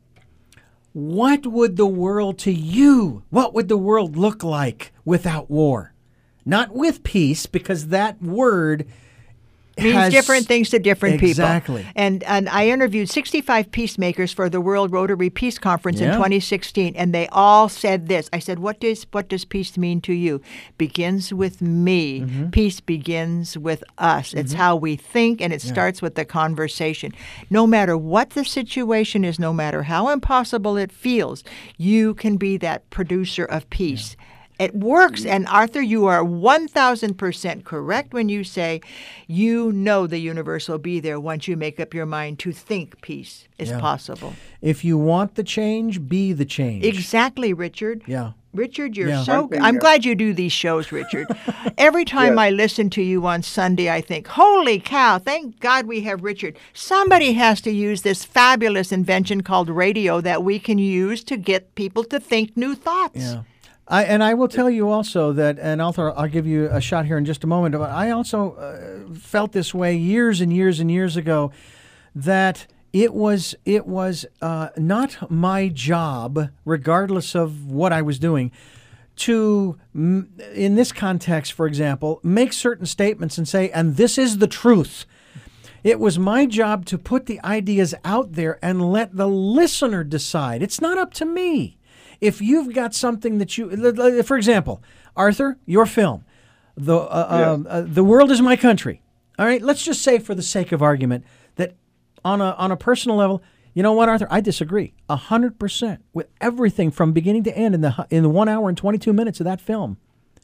what would the world to you, what would the world look like without war? Not with peace, because that word means has different things to different exactly. people. And and I interviewed sixty-five peacemakers for the World Rotary Peace Conference Yeah. in twenty sixteen, and they all said this. I said, "What does what does peace mean to you? Begins with me. Mm-hmm. Peace begins with us. It's how we think, and it Yeah. starts with the conversation. No matter what the situation is, no matter how impossible it feels, you can be that producer of peace." It works. And Arthur, you are one thousand percent correct when you say you know the universe will be there once you make up your mind to think peace is Yeah. possible. If you want the change, be the change. Exactly, Richard. Yeah. Richard, you're Yeah. so One thing, I'm uh, glad you do these shows, Richard. Every time Yes. I listen to you on Sunday, I think, holy cow, thank God we have Richard. Somebody has to use this fabulous invention called radio that we can use to get people to think new thoughts. Yeah. I, and I will tell you also that, and Arthur, I'll give you a shot here in just a moment, but I also uh, felt this way years and years and years ago, that it was it was uh, not my job, regardless of what I was doing, to, m- in this context, for example, make certain statements and say, and this is the truth. It was my job to put the ideas out there and let the listener decide. It's not up to me. If you've got something that you, for example, Arthur, your film, the uh, Yes. um, uh, the world is my country. All right, let's just say, for the sake of argument, that on a on a personal level, you know what, Arthur, I disagree a hundred percent with everything from beginning to end in the in the one hour and twenty two minutes of that film.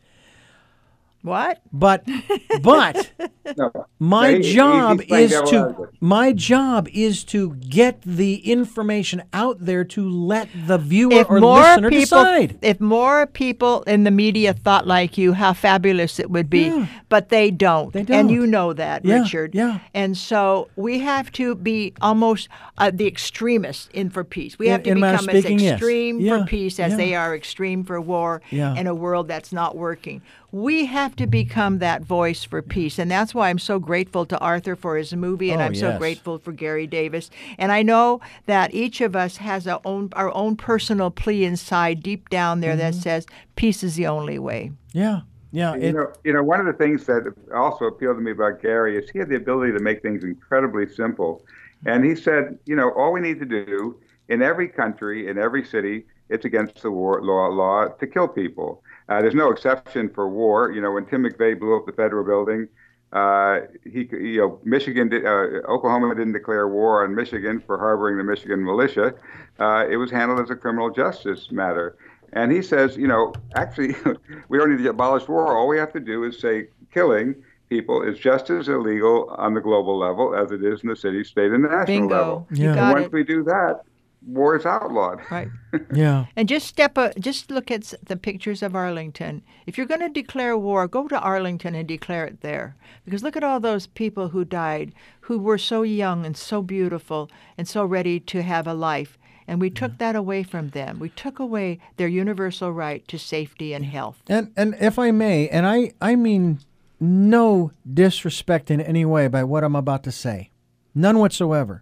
What? But but No. my He- he- job he's playing is devil's to advocate. my job is to get the information out there to let the viewer If or more listener people, decide. if more people in the media thought like you, how fabulous it would be. Yeah. But they don't. They And don't. you know that, Yeah, Richard. yeah. And so we have to be almost uh, the extremists in for peace. We In- have to in my become as speaking, yes. extreme Yeah, for peace as yeah. they are extreme for war Yeah. in a world that's not working. We have to become that voice for peace. And that's why I'm so grateful to Arthur for his movie, and Oh, I'm so yes. grateful for Gary Davis. And I know that each of us has our own, our own personal plea inside, deep down there, Mm-hmm. that says peace is the only way. Yeah, yeah. You It, know, you know, one of the things that also appealed to me about Gary is he had the ability to make things incredibly simple. And he said, you know, all we need to do in every country, in every city, it's against the war law, law to kill people. Uh, there's no exception for war. You know, when Tim McVeigh blew up the federal building, uh, he, you know, Michigan, did, uh, Oklahoma didn't declare war on Michigan for harboring the Michigan militia. Uh, it was handled as a criminal justice matter. And he says, you know, actually, we don't need to abolish war. All we have to do is say killing people is just as illegal on the global level as it is in the city, state, and national Bingo. level. You Yeah. got And once it. we do that, war is outlawed. Right. yeah. And just step a, just look at s- the pictures of Arlington. If you're going to declare war, go to Arlington and declare it there. Because look at all those people who died, who were so young and so beautiful and so ready to have a life. And we took that away from them. We took away their universal right to safety and health. And and if I may, and I, I mean no disrespect in any way by what I'm about to say, none whatsoever.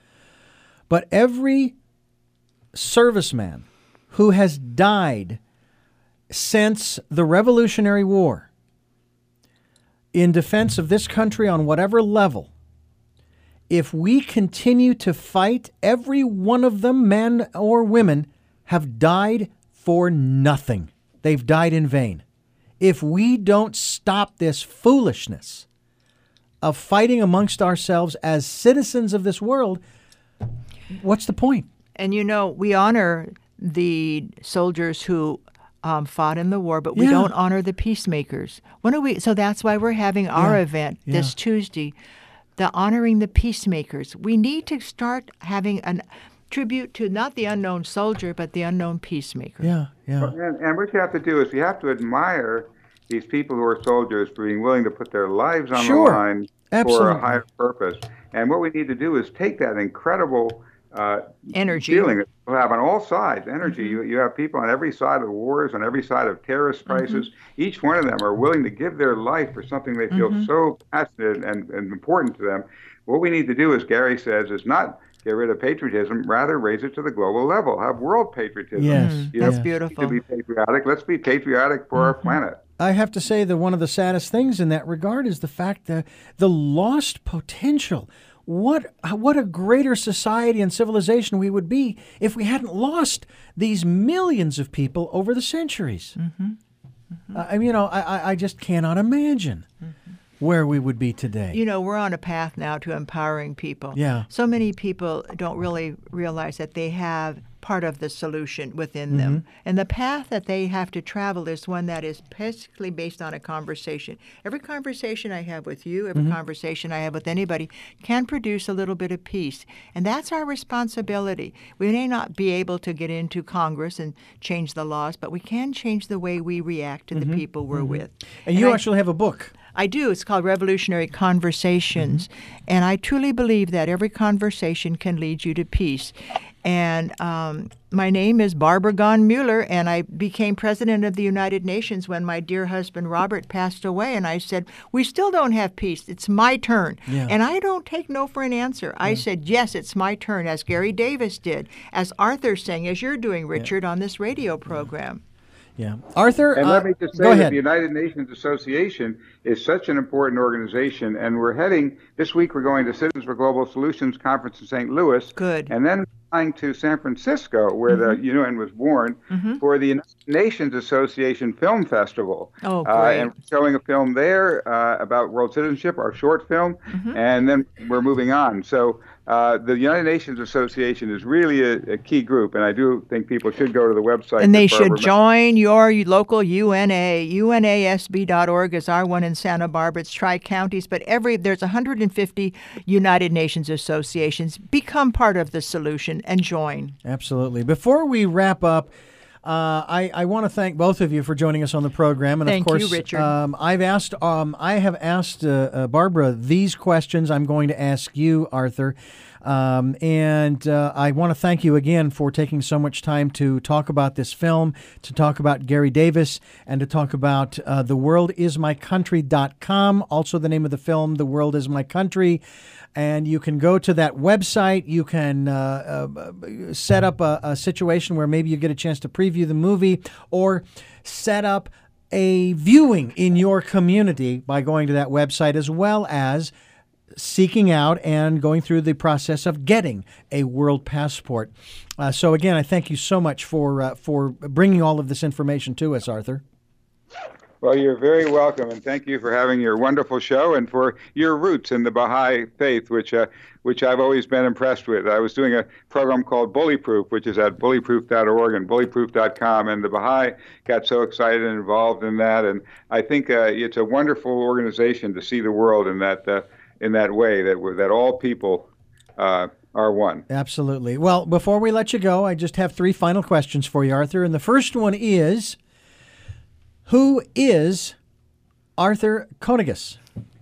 But every serviceman who has died since the Revolutionary War in defense of this country on whatever level, if we continue to fight, every one of them, men or women, have died for nothing. They've died in vain. If we don't stop this foolishness of fighting amongst ourselves as citizens of this world, what's the point? And you know, we honor the soldiers who um, fought in the war, but we Yeah. don't honor the peacemakers. When are we? So that's why we're having our Yeah. event Yeah. this Tuesday, the honoring the peacemakers. We need to start having a tribute to not the unknown soldier, but the unknown peacemaker. Yeah, yeah. And, and what you have to do is you have to admire these people who are soldiers for being willing to put their lives on Sure. the line for Absolutely. a higher purpose. And what we need to do is take that incredible uh, Energy. feeling that people have on all sides, energy. You, you have people on every side of wars, on every side of terrorist crisis. Each one of them are willing to give their life for something they feel so passionate and, and important to them. What we need to do, as Gary says, is not get rid of patriotism, rather raise it to the global level. Have world patriotism. Yes, You That's know, beautiful. To be patriotic, let's be patriotic for our planet. I have to say that one of the saddest things in that regard is the fact that the lost potential. What what a greater society and civilization we would be if we hadn't lost these millions of people over the centuries. Mm-hmm. Mm-hmm. Uh, I mean, you know, I, I- I just cannot imagine. Mm-hmm. where we would be today. You know, we're on a path now to empowering people. Yeah. So many people don't really realize that they have part of the solution within Mm-hmm. them. And the path that they have to travel is one that is basically based on a conversation. Every conversation I have with you, every Mhm. conversation I have with anybody can produce a little bit of peace. And that's our responsibility. We may not be able to get into Congress and change the laws, but we can change the way we react to Mhm. the people we're Mhm. with. And you I- actually have a book. I do. It's called Revolutionary Conversations. And I truly believe that every conversation can lead you to peace. And um, my name is Barbara Gahn Mueller, and I became president of the United Nations when my dear husband Robert passed away. And I said, we still don't have peace. It's my turn. Yeah. And I don't take no for an answer. I said, yes, it's my turn, as Gary Davis did, as Arthur sang, as you're doing, Richard, on this radio program. Yeah. Arthur, And uh, let me just say go that ahead. the United Nations Association is such an important organization, and we're heading, this week we're going to Citizens for Global Solutions Conference in Saint Louis. Good. And then flying to San Francisco, where Mhm. the U N was born, Mhm. for the United Nations Association Film Festival. Oh, Uh, great. and we're showing a film there uh, about world citizenship, our short film, Mhm. and then we're moving on. So uh, the United Nations Association is really a, a key group, and I do think people should go to the website. And they that Barbara should join your local U N A. U N A S B dot org is our one in Santa Barbara. It's tri-counties, but every there's one hundred fifty United Nations associations. Become part of the solution and join. Absolutely. Before we wrap up, uh, I, I want to thank both of you for joining us on the program. And Thank of you, course, Richard. Um, I've asked, um, I have asked uh, uh, Barbara these questions. I'm going to ask you, Arthur. Um, and uh, I want to thank you again for taking so much time to talk about this film, to talk about Gary Davis, and to talk about uh, the world is my country dot com. Also, the name of the film, The World Is My Country. And you can go to that website. You can uh, uh, set up a, a situation where maybe you get a chance to preview the movie, or set up a viewing in your community by going to that website, as well as seeking out and going through the process of getting a world passport. Uh, so again, I thank you so much for uh, for bringing all of this information to us, Arthur. Well, you're very welcome, and thank you for having your wonderful show and for your roots in the Baha'i faith, which uh, which I've always been impressed with. I was doing a program called Bullyproof, which is at bullyproof dot org and bullyproof dot com, and the Baha'i got so excited and involved in that, and I think uh, it's a wonderful organization to see the world in that uh, in that way, that we're, that all people uh, are one. Absolutely. Well, before we let you go, I just have three final questions for you, Arthur, and the first one is, who is Arthur Koeniges?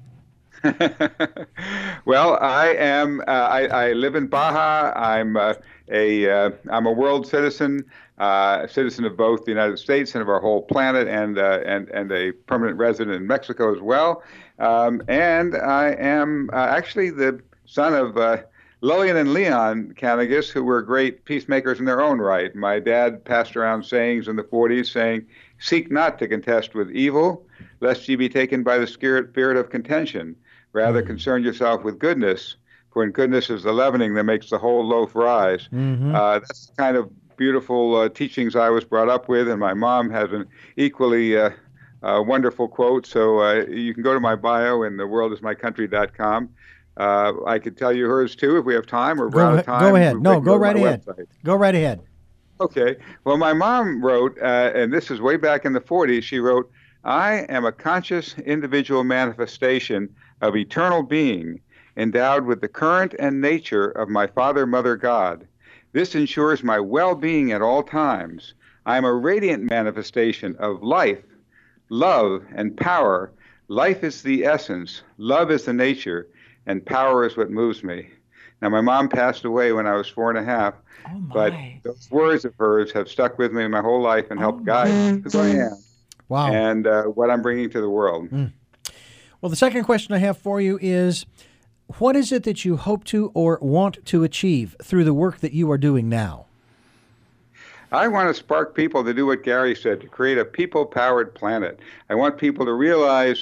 Well, I am. Uh, I, I live in Baja. I'm uh, a. Uh, I'm a world citizen, uh, a citizen of both the United States and of our whole planet, and uh, and and a permanent resident in Mexico as well. Um, and I am uh, actually the son of uh, Lillian and Leon Koeniges, who were great peacemakers in their own right. My dad passed around sayings in the forties saying, "Seek not to contest with evil, lest ye be taken by the spirit spirit of contention. Rather concern yourself with goodness, for in goodness is the leavening that makes the whole loaf rise." Mm-hmm. Uh, that's the kind of beautiful uh, teachings I was brought up with, and my mom has an equally uh, uh, wonderful quote. So uh, you can go to my bio in the world is my country dot com. Uh, I could tell you hers too if we have time. Or we're Go, out of ahe- time. go ahead. We No, can go to right my ahead. website. Go right ahead. Okay. Well, my mom wrote, uh, and this is way back in the forties, she wrote, "I am a conscious individual manifestation of eternal being, endowed with the current and nature of my Father, Mother, God. This ensures my well-being at all times. I am a radiant manifestation of life, love, and power. Life is the essence, love is the nature, and power is what moves me." Now, my mom passed away when I was four and a half, Oh, my. but those words of hers have stuck with me my whole life and helped guide who I am Wow. and uh, what I'm bringing to the world. Mm. Well, the second question I have for you is, what is it that you hope to or want to achieve through the work that you are doing now? I want to spark people to do what Gary said, to create a people-powered planet. I want people to realize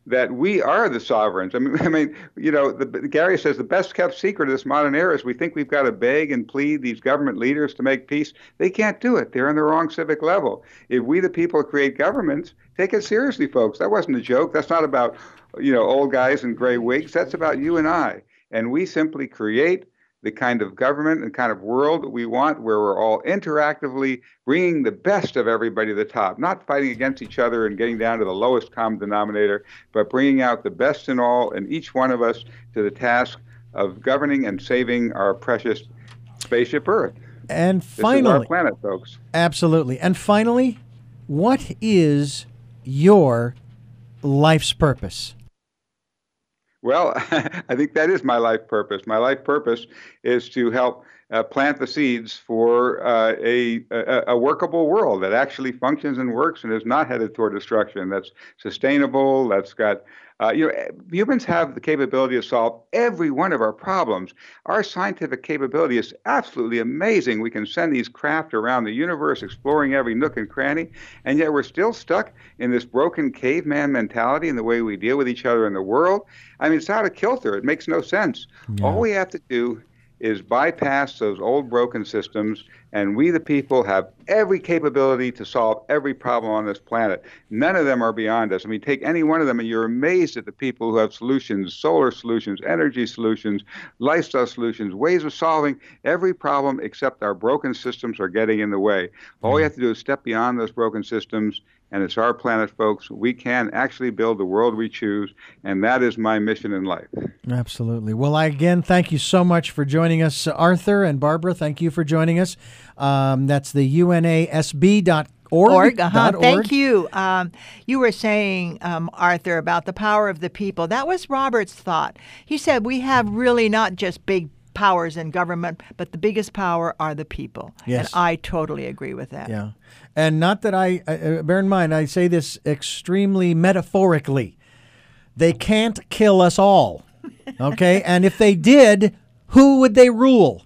that we are the sovereigns. I mean, I mean, you know, the, Gary says the best kept secret of this modern era is we think we've got to beg and plead these government leaders to make peace. They can't do it. They're on the wrong civic level. If we, the people, create governments, take it seriously, folks. That wasn't a joke. That's not about, you know, old guys in gray wigs. That's about you and I. And we simply create the kind of government and kind of world that we want, where we're all interactively bringing the best of everybody to the top, not fighting against each other and getting down to the lowest common denominator, but bringing out the best in all and each one of us to the task of governing and saving our precious spaceship Earth. And this finally, is our planet, folks. Absolutely. And finally, what is your life's purpose? Well, I think that is my life purpose. My life purpose is to help uh, plant the seeds for uh, a, a, a workable world that actually functions and works and is not headed toward destruction, that's sustainable, that's got, uh, you know, humans have the capability to solve every one of our problems. Our scientific capability is absolutely amazing. We can send these craft around the universe exploring every nook and cranny, and yet we're still stuck in this broken caveman mentality in the way we deal with each other in the world. I mean, it's out of kilter. It makes no sense. Yeah. All we have to do is bypass those old broken systems, and we the people have every capability to solve every problem on this planet. None of them are beyond us. I mean, take any one of them and you're amazed at the people who have solutions, solar solutions, energy solutions, lifestyle solutions, ways of solving every problem except our broken systems are getting in the way. All we have to do is step beyond those broken systems, and it's our planet, folks. We can actually build the world we choose, and that is my mission in life. Absolutely. Well, I, again, thank you so much for joining us, Arthur and Barbara. Thank you for joining us. Um, that's the U N A S B dot org. Org, uh-huh. Thank you. Um, you were saying, um, Arthur, about the power of the people. That was Robert's thought. He said we have really not just big powers in government, but the biggest power are the people. Yes. And I totally agree with that. Yeah. And not that I, uh, bear in mind, I say this extremely metaphorically. They can't kill us all. Okay? And if they did, who would they rule?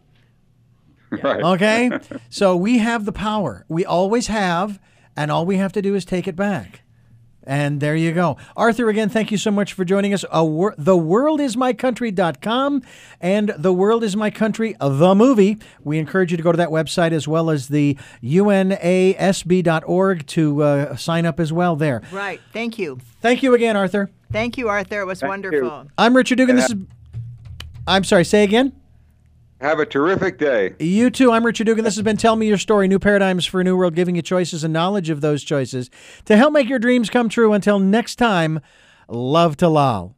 Right. Okay? So we have the power. We always have, and all we have to do is take it back. And there you go. Arthur, again, thank you so much for joining us. Uh, wor- the world is my country dot com and The World Is My Country, the movie. We encourage you to go to that website as well as the U N A S B dot org to uh, sign up as well there. Right. Thank you. Thank you again, Arthur. Thank you, Arthur. It was Thank wonderful. you. I'm Richard Dugan. This is... I'm sorry, say again? Have a terrific day. You too. I'm Richard Dugan. This has been Tell Me Your Story, New Paradigms for a New World, giving you choices and knowledge of those choices to help make your dreams come true. Until next time, love to Lal.